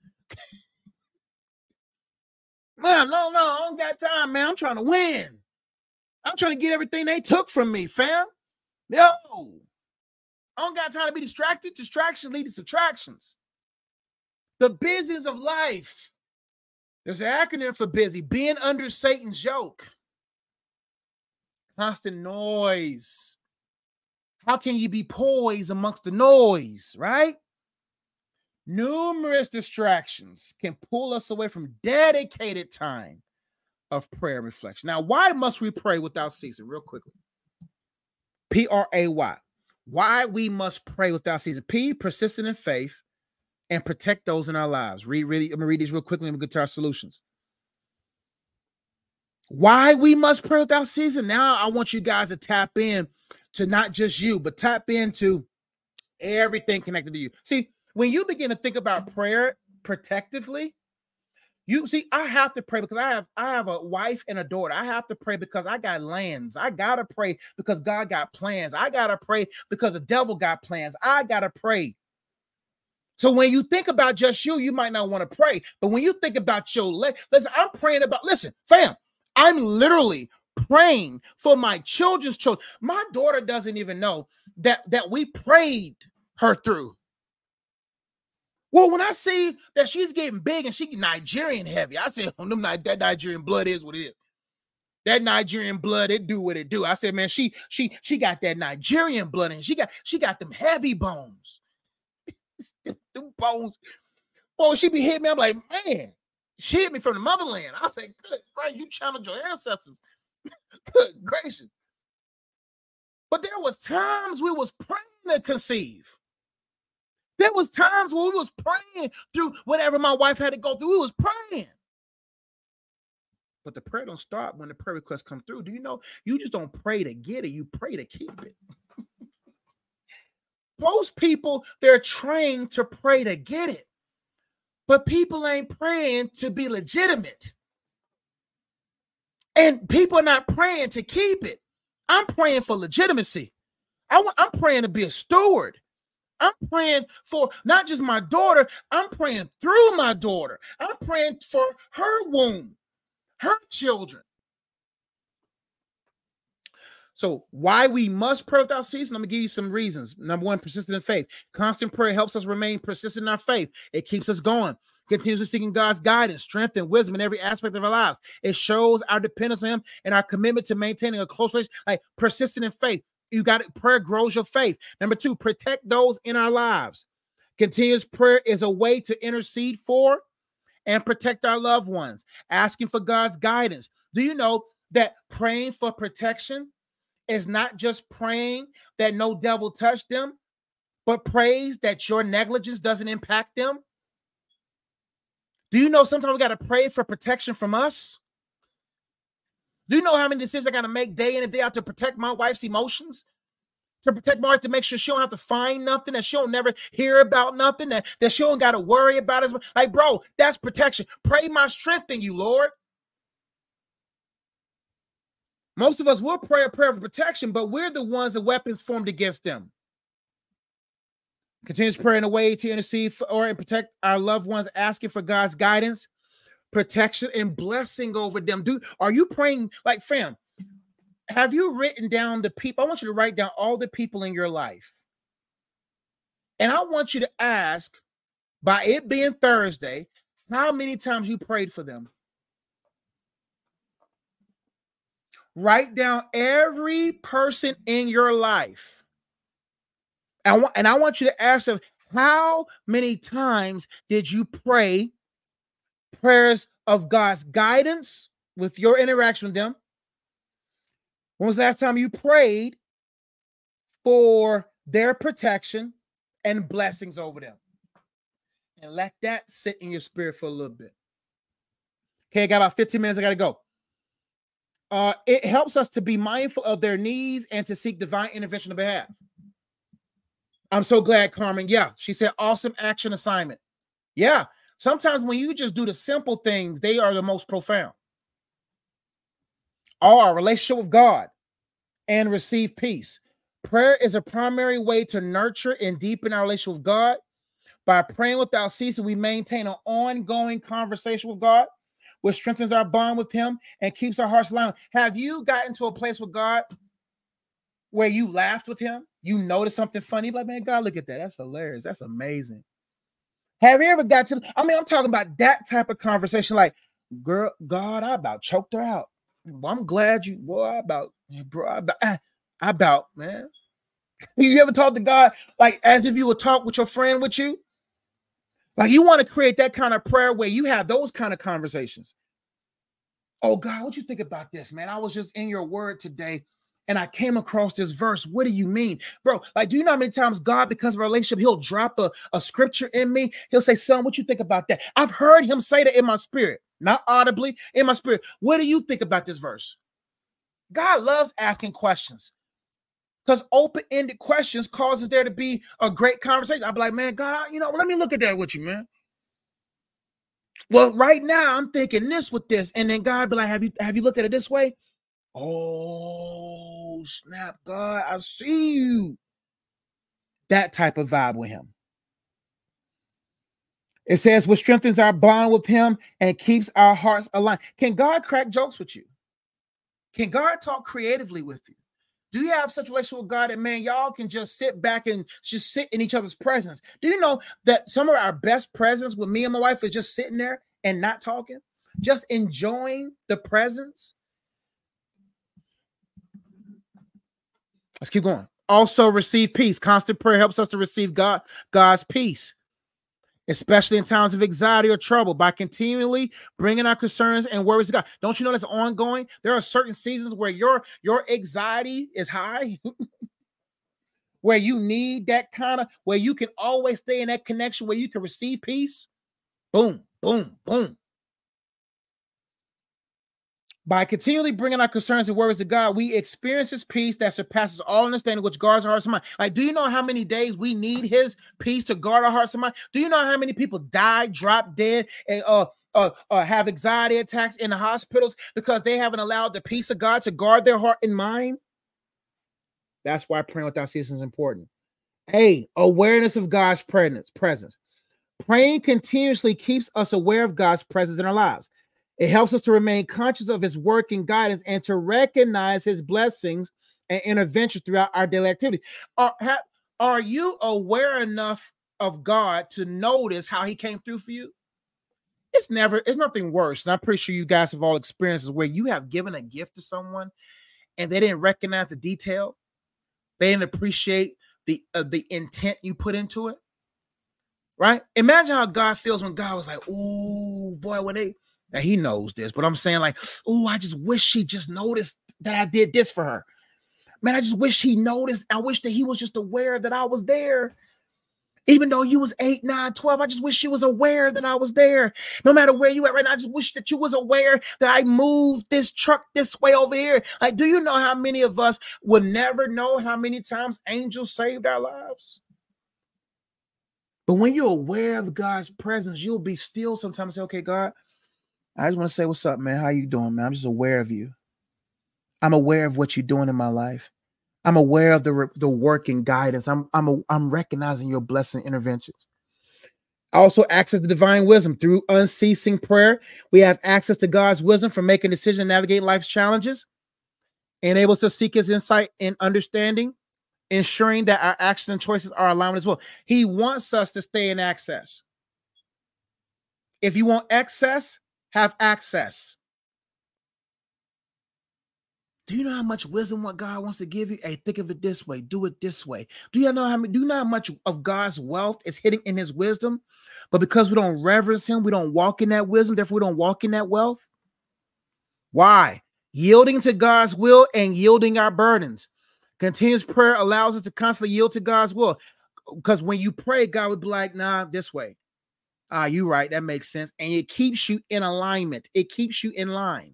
Man, no, no, I don't got time, man. I'm trying to win. I'm trying to get everything they took from me, fam. Yo, I don't got time to be distracted. Distractions lead to subtractions. The business of life. There's an acronym for busy. Being under Satan's yoke. Constant noise. How can you be poised amongst the noise, right? Numerous distractions can pull us away from dedicated time of prayer and reflection. Now, why must we pray without ceasing? Real quickly. P R A Y. Why we must pray without ceasing. P, persistent in faith and protect those in our lives. Read, read, I'm going to read these real quickly and we'll get to our solutions. Why we must pray without ceasing. Now I want you guys to tap in to not just you, but tap into everything connected to you. See, when you begin to think about prayer protectively, you see, I have to pray because I have I have a wife and a daughter. I have to pray because I got lands. I gotta pray because God got plans. I gotta pray because the devil got plans. I gotta pray. So when you think about just you, you might not want to pray. But when you think about your leg, listen, I'm praying about, listen, fam, I'm literally praying for my children's children. My daughter doesn't even know that, that we prayed her through. Well, when I see that she's getting big and she's Nigerian heavy, I said, oh, them, that Nigerian blood is what it is. That Nigerian blood, it do what it do. I said, man, she she she got that Nigerian blood and she got she got them heavy bones. them, them bones. Boy, she be hitting me. I'm like, man, she hit me from the motherland. I say, good gracious, you challenge your ancestors. Good gracious. But there was times we was praying to conceive. There was times when we was praying through whatever my wife had to go through. We was praying. But the prayer don't start when the prayer requests come through. Do you know? You just don't pray to get it. You pray to keep it. Most people, they're trained to pray to get it. But people ain't praying to be legitimate. And people are not praying to keep it. I'm praying for legitimacy. I, I'm praying to be a steward. I'm praying for not just my daughter. I'm praying through my daughter. I'm praying for her womb, her children. So why we must pray without ceasing, I'm going to give you some reasons. Number one, persistent in faith. Constant prayer helps us remain persistent in our faith. It keeps us going. Continuously seeking God's guidance, strength, and wisdom in every aspect of our lives. It shows our dependence on him and our commitment to maintaining a close relationship, like persistent in faith. You got it. Prayer grows your faith. Number two, protect those in our lives. Continuous prayer is a way to intercede for and protect our loved ones, asking for God's guidance. Do you know that praying for protection is not just praying that no devil touch them, but praise that your negligence doesn't impact them? Do you know sometimes we got to pray for protection from us? Do you know how many decisions I got to make day in and day out to protect my wife's emotions? To protect my wife, to make sure she don't have to find nothing, that she don't never hear about nothing, that, that she don't got to worry about it. Like, bro, that's protection. Pray my strength in you, Lord. Most of us will pray a prayer for protection, but we're the ones that weapons formed against them. Continuous prayer in a way to intercede for or and protect our loved ones, asking for God's guidance, protection, and blessing over them. Dude, are you praying like, fam? have you written down the people? I want you to write down all the people in your life. And I want you to ask, by it being Thursday, how many times you prayed for them. Write down every person in your life. And I want, and I want you to ask them, how many times did you pray prayers of God's guidance with your interaction with them? When was the last time you prayed for their protection and blessings over them? And let that sit in your spirit for a little bit. Okay, I got about fifteen minutes. I got to go. Uh, it helps us to be mindful of their needs and to seek divine intervention on behalf. I'm so glad, Carmen. Yeah, she said awesome action assignment. Yeah, sometimes when you just do the simple things, they are the most profound. Our relationship with God and receive peace. Prayer is a primary way to nurture and deepen our relationship with God. By praying without ceasing, we maintain an ongoing conversation with God, which strengthens our bond with him and keeps our hearts aligned. Have you gotten to a place with God where you laughed with him? You noticed something funny? Like, man, God, look at that. That's hilarious. That's amazing. Have you ever got to, I mean, I'm talking about that type of conversation. Like, girl, God, I about choked her out. Well, I'm glad you, boy, I about, bro, I about, I about, man. You ever talk to God like as if you would talk with your friend with you? Like, you want to create that kind of prayer where you have those kind of conversations. Oh, God, what you think about this, man? I was just in your word today, and I came across this verse. What do you mean? Bro, like, do you know how many times God, because of a relationship, he'll drop a, a scripture in me? He'll say, son, what you think about that? I've heard him say that in my spirit, not audibly, in my spirit. What do you think about this verse? God loves asking questions. Because open-ended questions causes there to be a great conversation. I'll be like, man, God, you know, let me look at that with you, man. Well, right now I'm thinking this with this. And then God be like, have you have you looked at it this way? Oh, snap, God, I see you. That type of vibe with him. It says, what strengthens our bond with him and keeps our hearts aligned. Can God crack jokes with you? Can God talk creatively with you? Do you have such a relationship with God that, man, y'all can just sit back and just sit in each other's presence? Do you know that some of our best presence with me and my wife is just sitting there and not talking, just enjoying the presence? Let's keep going. Also receive peace. Constant prayer helps us to receive God, God's peace, especially in times of anxiety or trouble, by continually bringing our concerns and worries to God. Don't you know that's ongoing? There are certain seasons where your, your anxiety is high, where you need that kind of, where you can always stay in that connection, where you can receive peace. Boom, boom, boom. By continually bringing our concerns and worries to God, we experience his peace that surpasses all understanding, which guards our hearts and mind. Like, do you know how many days we need his peace to guard our hearts and mind? Do you know how many people die, drop dead, and uh, uh, uh, have anxiety attacks in the hospitals because they haven't allowed the peace of God to guard their heart and mind? That's why praying without ceasing is important. A, awareness of God's presence. Presence. Praying continuously keeps us aware of God's presence in our lives. It helps us to remain conscious of his work and guidance and to recognize his blessings and interventions throughout our daily activity. Are, have, are you aware enough of God to notice how he came through for you? It's never, it's nothing worse. And I'm pretty sure you guys have all experiences where you have given a gift to someone and they didn't recognize the detail. They didn't appreciate the, uh, the intent you put into it. Right? Imagine how God feels when God was like, oh boy, when they, now he knows this, but I'm saying like, oh, I just wish she just noticed that I did this for her. Man, I just wish he noticed. I wish that he was just aware that I was there. Even though you was eight, nine, twelve, I just wish she was aware that I was there. No matter where you at right now, I just wish that you was aware that I moved this truck this way over here. Like, do you know how many of us will never know how many times angels saved our lives? But when you're aware of God's presence, you'll be still sometimes say, okay, God, I just want to say, what's up, man? How you doing, man? I'm just aware of you. I'm aware of what you're doing in my life. I'm aware of the, the work and guidance. I'm, I'm, a, I'm recognizing your blessing interventions. Also, access to divine wisdom through unceasing prayer. We have access to God's wisdom for making decisions and navigating life's challenges. enables us to seek his insight and understanding, ensuring that our actions and choices are aligned as well. He wants us to stay in access. If you want excess, have access. Do you know how much wisdom what God wants to give you? Hey, think of it this way. Do it this way. Do you know how many, do you know how much of God's wealth is hidden in his wisdom? But because we don't reverence him, we don't walk in that wisdom. Therefore, we don't walk in that wealth. Why? Yielding to God's will and yielding our burdens. Continuous prayer allows us to constantly yield to God's will. Because when you pray, God would be like, nah, this way. Ah, you right. That makes sense. And it keeps you in alignment. It keeps you in line.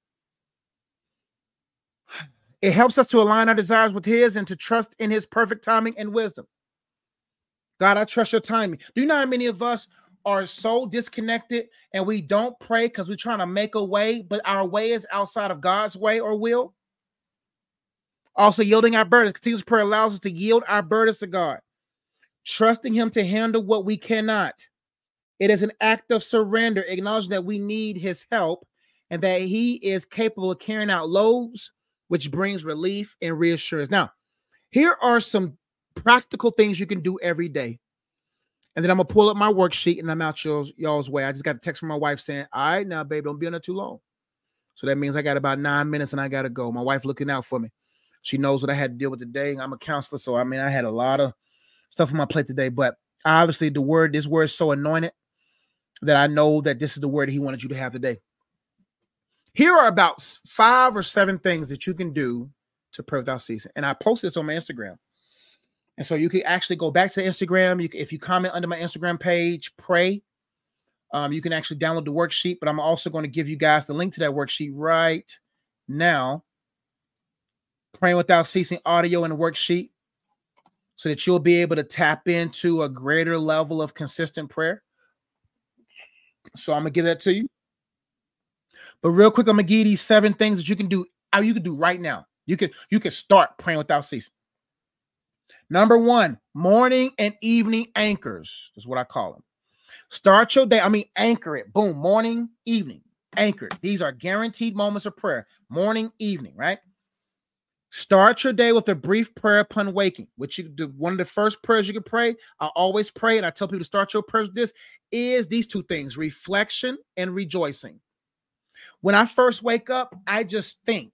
It helps us to align our desires with his and to trust in his perfect timing and wisdom. God, I trust your timing. Do you know how many of us are so disconnected and we don't pray because we're trying to make a way, but our way is outside of God's way or will? Also, yielding our burdens. Continuous prayer allows us to yield our burdens to God, trusting him to handle what we cannot. It is an act of surrender, acknowledging that we need his help and that he is capable of carrying out loads, which brings relief and reassurance. Now, here are some practical things you can do every day. And then I'm going to pull up my worksheet and I'm out y'all's, y'all's way. I just got a text from my wife saying, all right, now, babe, don't be on there too long. So that means I got about nine minutes and I got to go. My wife looking out for me. She knows what I had to deal with today. I'm a counselor. So, I mean, I had a lot of stuff on my plate today. But obviously, the word, this word is so anointed that I know that this is the word he wanted you to have today. Here are about five or seven things that you can do to pray without ceasing. And I posted this on my Instagram. And so you can actually go back to Instagram. You can, if you comment under my Instagram page, pray. Um, you can actually download the worksheet, but I'm also going to give you guys the link to that worksheet right now. Praying Without Ceasing audio and worksheet so that you'll be able to tap into a greater level of consistent prayer. So I'm going to give that to you. But real quick, I'm going to give you these seven things that you can do, how you can do right now. You can, you can start praying without ceasing. Number one, morning and evening anchors is what I call them. Start your day. I mean, anchor it. Boom. Morning, evening, anchored. These are guaranteed moments of prayer. Morning, evening, right? Start your day with a brief prayer upon waking, which you do. One of the first prayers you can pray, I always pray, and I tell people to start your prayers with this, is these two things, reflection and rejoicing. When I first wake up, I just think.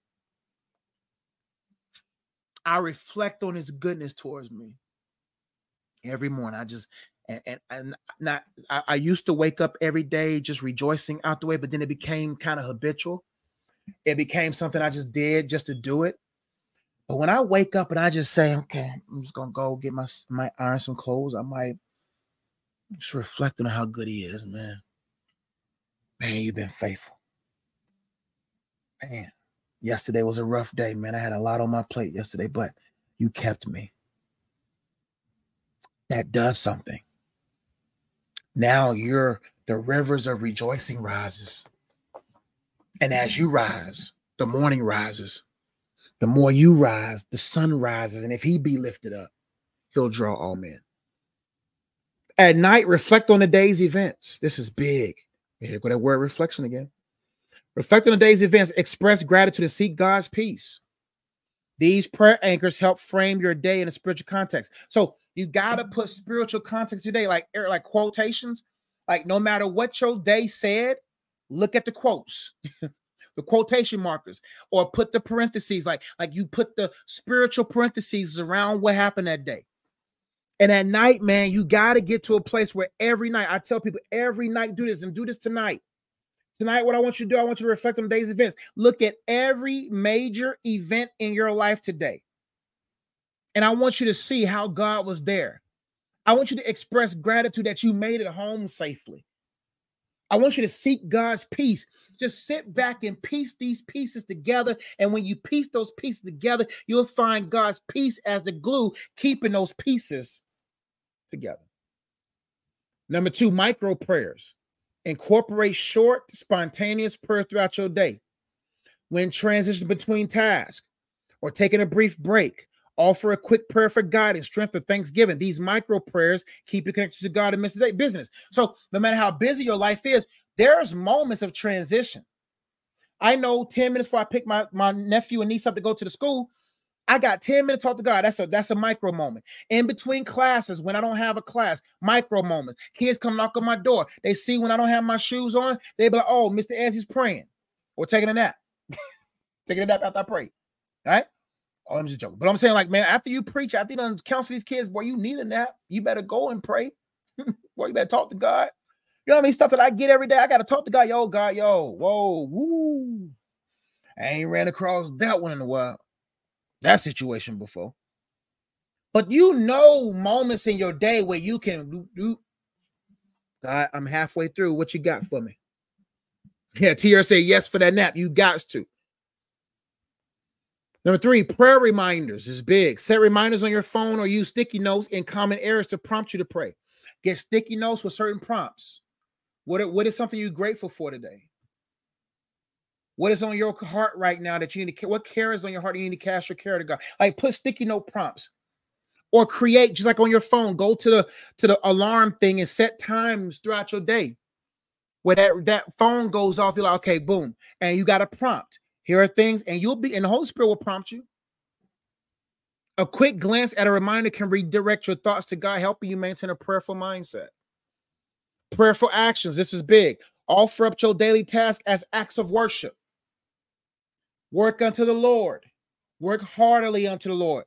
I reflect on his goodness towards me every morning. I just, and, and, and not, I, I used to wake up every day just rejoicing out the way, but then it became kind of habitual. It became something I just did just to do it. But when I wake up and I just say, okay, I'm just going to go get my, my iron some clothes, I might just reflect on how good he is, man. Man, you've been faithful. Man, yesterday was a rough day, man. I had a lot on my plate yesterday, but you kept me. That does something. Now you're, the rivers of rejoicing rises. And as you rise, the morning rises. The more you rise, the sun rises. And if he be lifted up, he'll draw all men. At night, reflect on the day's events. This is big. Here go that word reflection again. Reflect on the day's events. Express gratitude and seek God's peace. These prayer anchors help frame your day in a spiritual context. So you got to put spiritual context today, like, like quotations. Like no matter what your day said, look at the quotes. The quotation markers, or put the parentheses, like, like you put the spiritual parentheses around what happened that day. And at night, man, you got to get to a place where every night, I tell people every night, do this and do this tonight. Tonight, what I want you to do, I want you to reflect on the day's events. Look at every major event in your life today. And I want you to see how God was there. I want you to express gratitude that you made it home safely. I want you to seek God's peace. Just sit back and piece these pieces together. And when you piece those pieces together, you'll find God's peace as the glue, keeping those pieces together. Number two, micro prayers. Incorporate short, spontaneous prayers throughout your day. When transitioning between tasks or taking a brief break, offer a quick prayer for guidance, strength, or thanksgiving. These micro prayers keep you connected to God amidst the day business. So no matter how busy your life is, there's moments of transition. I know ten minutes before I pick my, my nephew and niece up to go to the school, I got ten minutes to talk to God. That's a that's a micro moment. In between classes, when I don't have a class, micro moments. Kids come knock on my door. They see when I don't have my shoes on, they be like, oh, Mister Ezzy's praying or taking a nap. Taking a nap after I pray. All right? Oh, I'm just joking. But I'm saying, like, man, after you preach, after you done counsel these kids, boy, you need a nap. You better go and pray. Boy, you better talk to God. You know what I mean? Stuff that I get every day. I got to talk to God. Yo, God, yo, whoa, woo. I ain't ran across that one in a while. That situation before. But you know moments in your day where you can do, do God, I'm halfway through. What you got for me? Yeah, T R say yes for that nap. You got to. Number three, prayer reminders is big. Set reminders on your phone or use sticky notes in common areas to prompt you to pray. Get sticky notes with certain prompts. What, what is something you're grateful for today? What is on your heart right now that you need to, what care is on your heart you need to cast your care to God? Like put sticky note prompts or create, just like on your phone, go to the, to the alarm thing and set times throughout your day where that, that phone goes off. You're like, okay, boom. And you got a prompt. Here are things, and you'll be, and the Holy Spirit will prompt you. A quick glance at a reminder can redirect your thoughts to God, helping you maintain a prayerful mindset. Prayerful actions. This is big. Offer up your daily task as acts of worship. Work unto the Lord. Work heartily unto the Lord.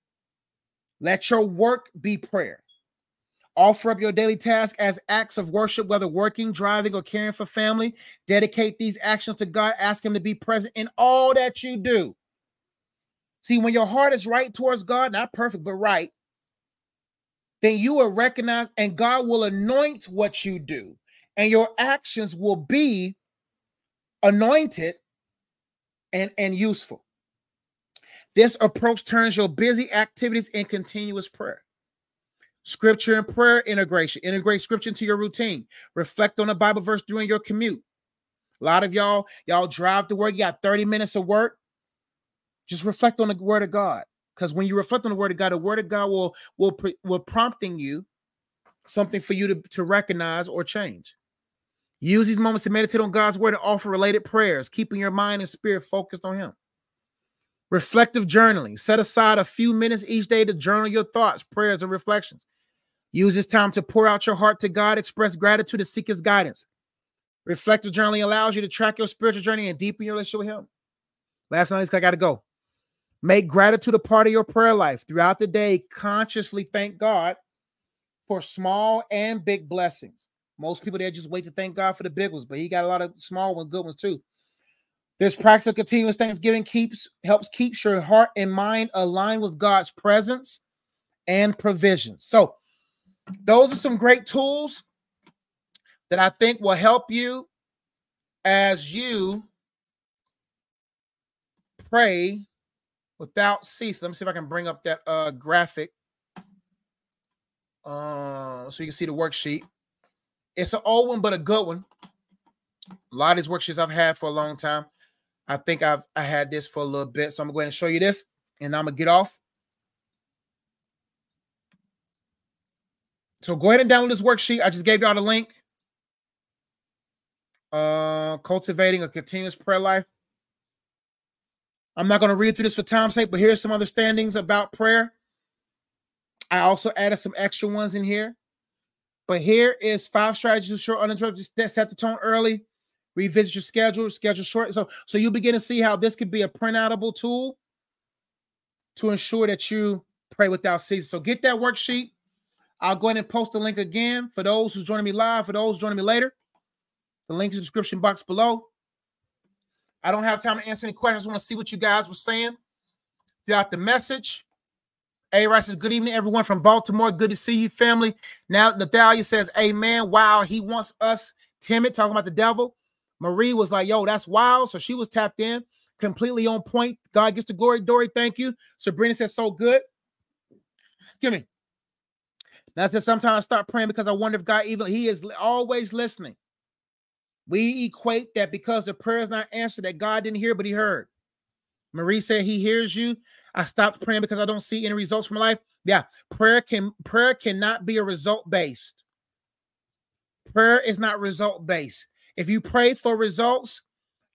Let your work be prayer. Offer up your daily task as acts of worship, whether working, driving, or caring for family. Dedicate these actions to God. Ask him to be present in all that you do. See, when your heart is right towards God, not perfect, but right, then you will recognize and God will anoint what you do. And your actions will be anointed and, and useful. This approach turns your busy activities in continuous prayer. Scripture and prayer integration. Integrate scripture into your routine. Reflect on a Bible verse during your commute. A lot of y'all, y'all drive to work. You got thirty minutes of work. Just reflect on the word of God. Because when you reflect on the word of God, the word of God will, will, will prompting you something for you to, to recognize or change. Use these moments to meditate on God's word and offer related prayers, keeping your mind and spirit focused on him. Reflective journaling. Set aside a few minutes each day to journal your thoughts, prayers, and reflections. Use this time to pour out your heart to God, express gratitude, and seek his guidance. Reflective journaling allows you to track your spiritual journey and deepen your relationship with him. Last but not least, I got to go. Make gratitude a part of your prayer life. Throughout the day, consciously thank God for small and big blessings. Most people, they just wait to thank God for the big ones, but he got a lot of small ones, good ones too. This practice of continuous thanksgiving keeps helps keeps your heart and mind aligned with God's presence and provisions. So those are some great tools that I think will help you as you pray without cease. Let me see if I can bring up that uh, graphic uh, so you can see the worksheet. It's an old one, but a good one. A lot of these worksheets I've had for a long time. I think I've I had this for a little bit, so I'm going to go ahead and show you this, and I'm going to get off. So go ahead and download this worksheet. I just gave y'all the link. Uh, cultivating a continuous prayer life. I'm not going to read through this for time's sake, but here's some understandings about prayer. I also added some extra ones in here. But here is five strategies to ensure uninterrupted. Set the tone early. Revisit your schedule. Schedule short. So, so you begin to see how this could be a printoutable tool to ensure that you pray without ceasing. So get that worksheet. I'll go ahead and post the link again for those who's joining me live, for those joining me later. The link in the description box below. I don't have time to answer any questions. I want to see what you guys were saying throughout the message. A. Rice says, good evening, everyone from Baltimore. Good to see you, family. Now, Natalia says, amen. Wow, he wants us timid, talking about the devil. Marie was like, yo, that's wild. So she was tapped in, completely on point. God gets the glory. Dory, thank you. Sabrina says, so good. Give me. Now, I said, sometimes I start praying because I wonder if God even, he is always listening. We equate that because the prayer is not answered, that God didn't hear, but he heard. Marie said he hears you. I stopped praying because I don't see any results from my life. Yeah, prayer can prayer cannot be a result-based. Prayer is not result-based. If you pray for results,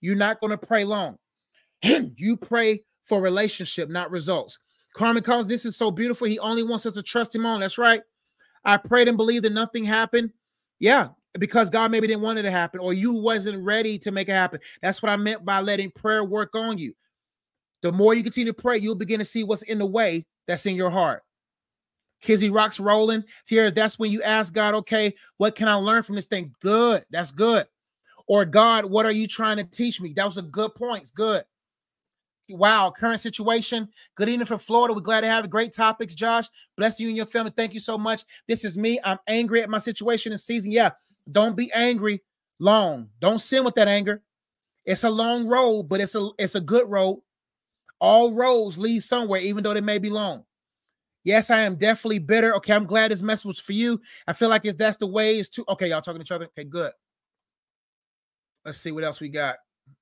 you're not going to pray long. You pray for relationship, not results. Carmen Collins, this is so beautiful. He only wants us to trust him on. That's right. I prayed and believed that nothing happened. Yeah, because God maybe didn't want it to happen, or you wasn't ready to make it happen. That's what I meant by letting prayer work on you. The more you continue to pray, you'll begin to see what's in the way that's in your heart. Kizzy rocks rolling. Tierra, that's when you ask God, okay, what can I learn from this thing? Good. That's good. Or God, what are you trying to teach me? That was a good point. It's good. Wow, current situation. Good evening from Florida. We're glad to have great topics, Josh. Bless you and your family. Thank you so much. This is me. I'm angry at my situation and season. Yeah, don't be angry long. Don't sin with that anger. It's a long road, but it's a it's a good road. All roads lead somewhere, even though they may be long. Yes, I am definitely bitter. Okay, I'm glad this message was for you. I feel like if that's the way, it's too. Okay, y'all talking to each other. Okay, good. Let's see what else we got.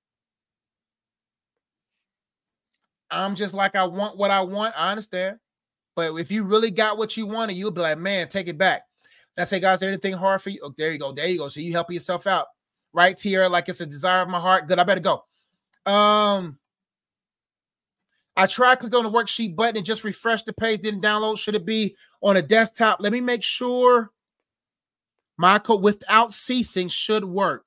I'm just like, I want what I want. I understand. But if you really got what you wanted, you'll be like, man, take it back. And I say, guys, is there anything hard for you? Oh, there you go. There you go. So you helping yourself out. Right, Tierra? Like it's a desire of my heart. Good. I better go. Um, I tried click on the worksheet button and just refresh the page. Didn't download. Should it be on a desktop? Let me make sure my code without ceasing should work.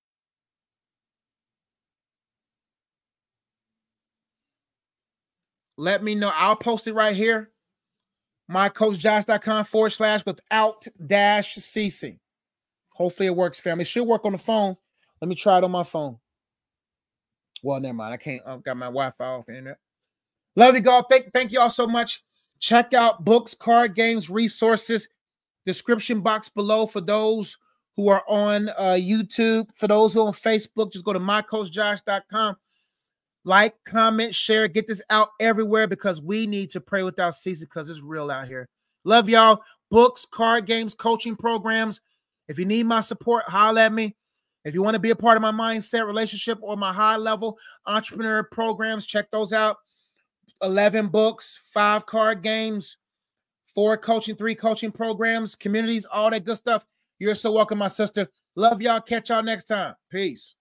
Let me know. I'll post it right here. mycoachjosh.com forward slash without dash ceasing. Hopefully it works, fam. It should work on the phone. Let me try it on my phone. Well, never mind. I can't. I've got my Wi-Fi off the internet. Love you, God. Thank, thank you all so much. Check out books, card games, resources. Description box below for those who are on uh, YouTube. For those who are on Facebook, just go to my coach josh dot com. Like, comment, share, get this out everywhere because we need to pray without ceasing because it's real out here. Love y'all. Books, card games, coaching programs. If you need my support, holler at me. If you want to be a part of my mindset, relationship, or my high-level entrepreneur programs, check those out. eleven books, five card games, four coaching, three coaching programs, communities, all that good stuff. You're so welcome, my sister. Love y'all. Catch y'all next time. Peace.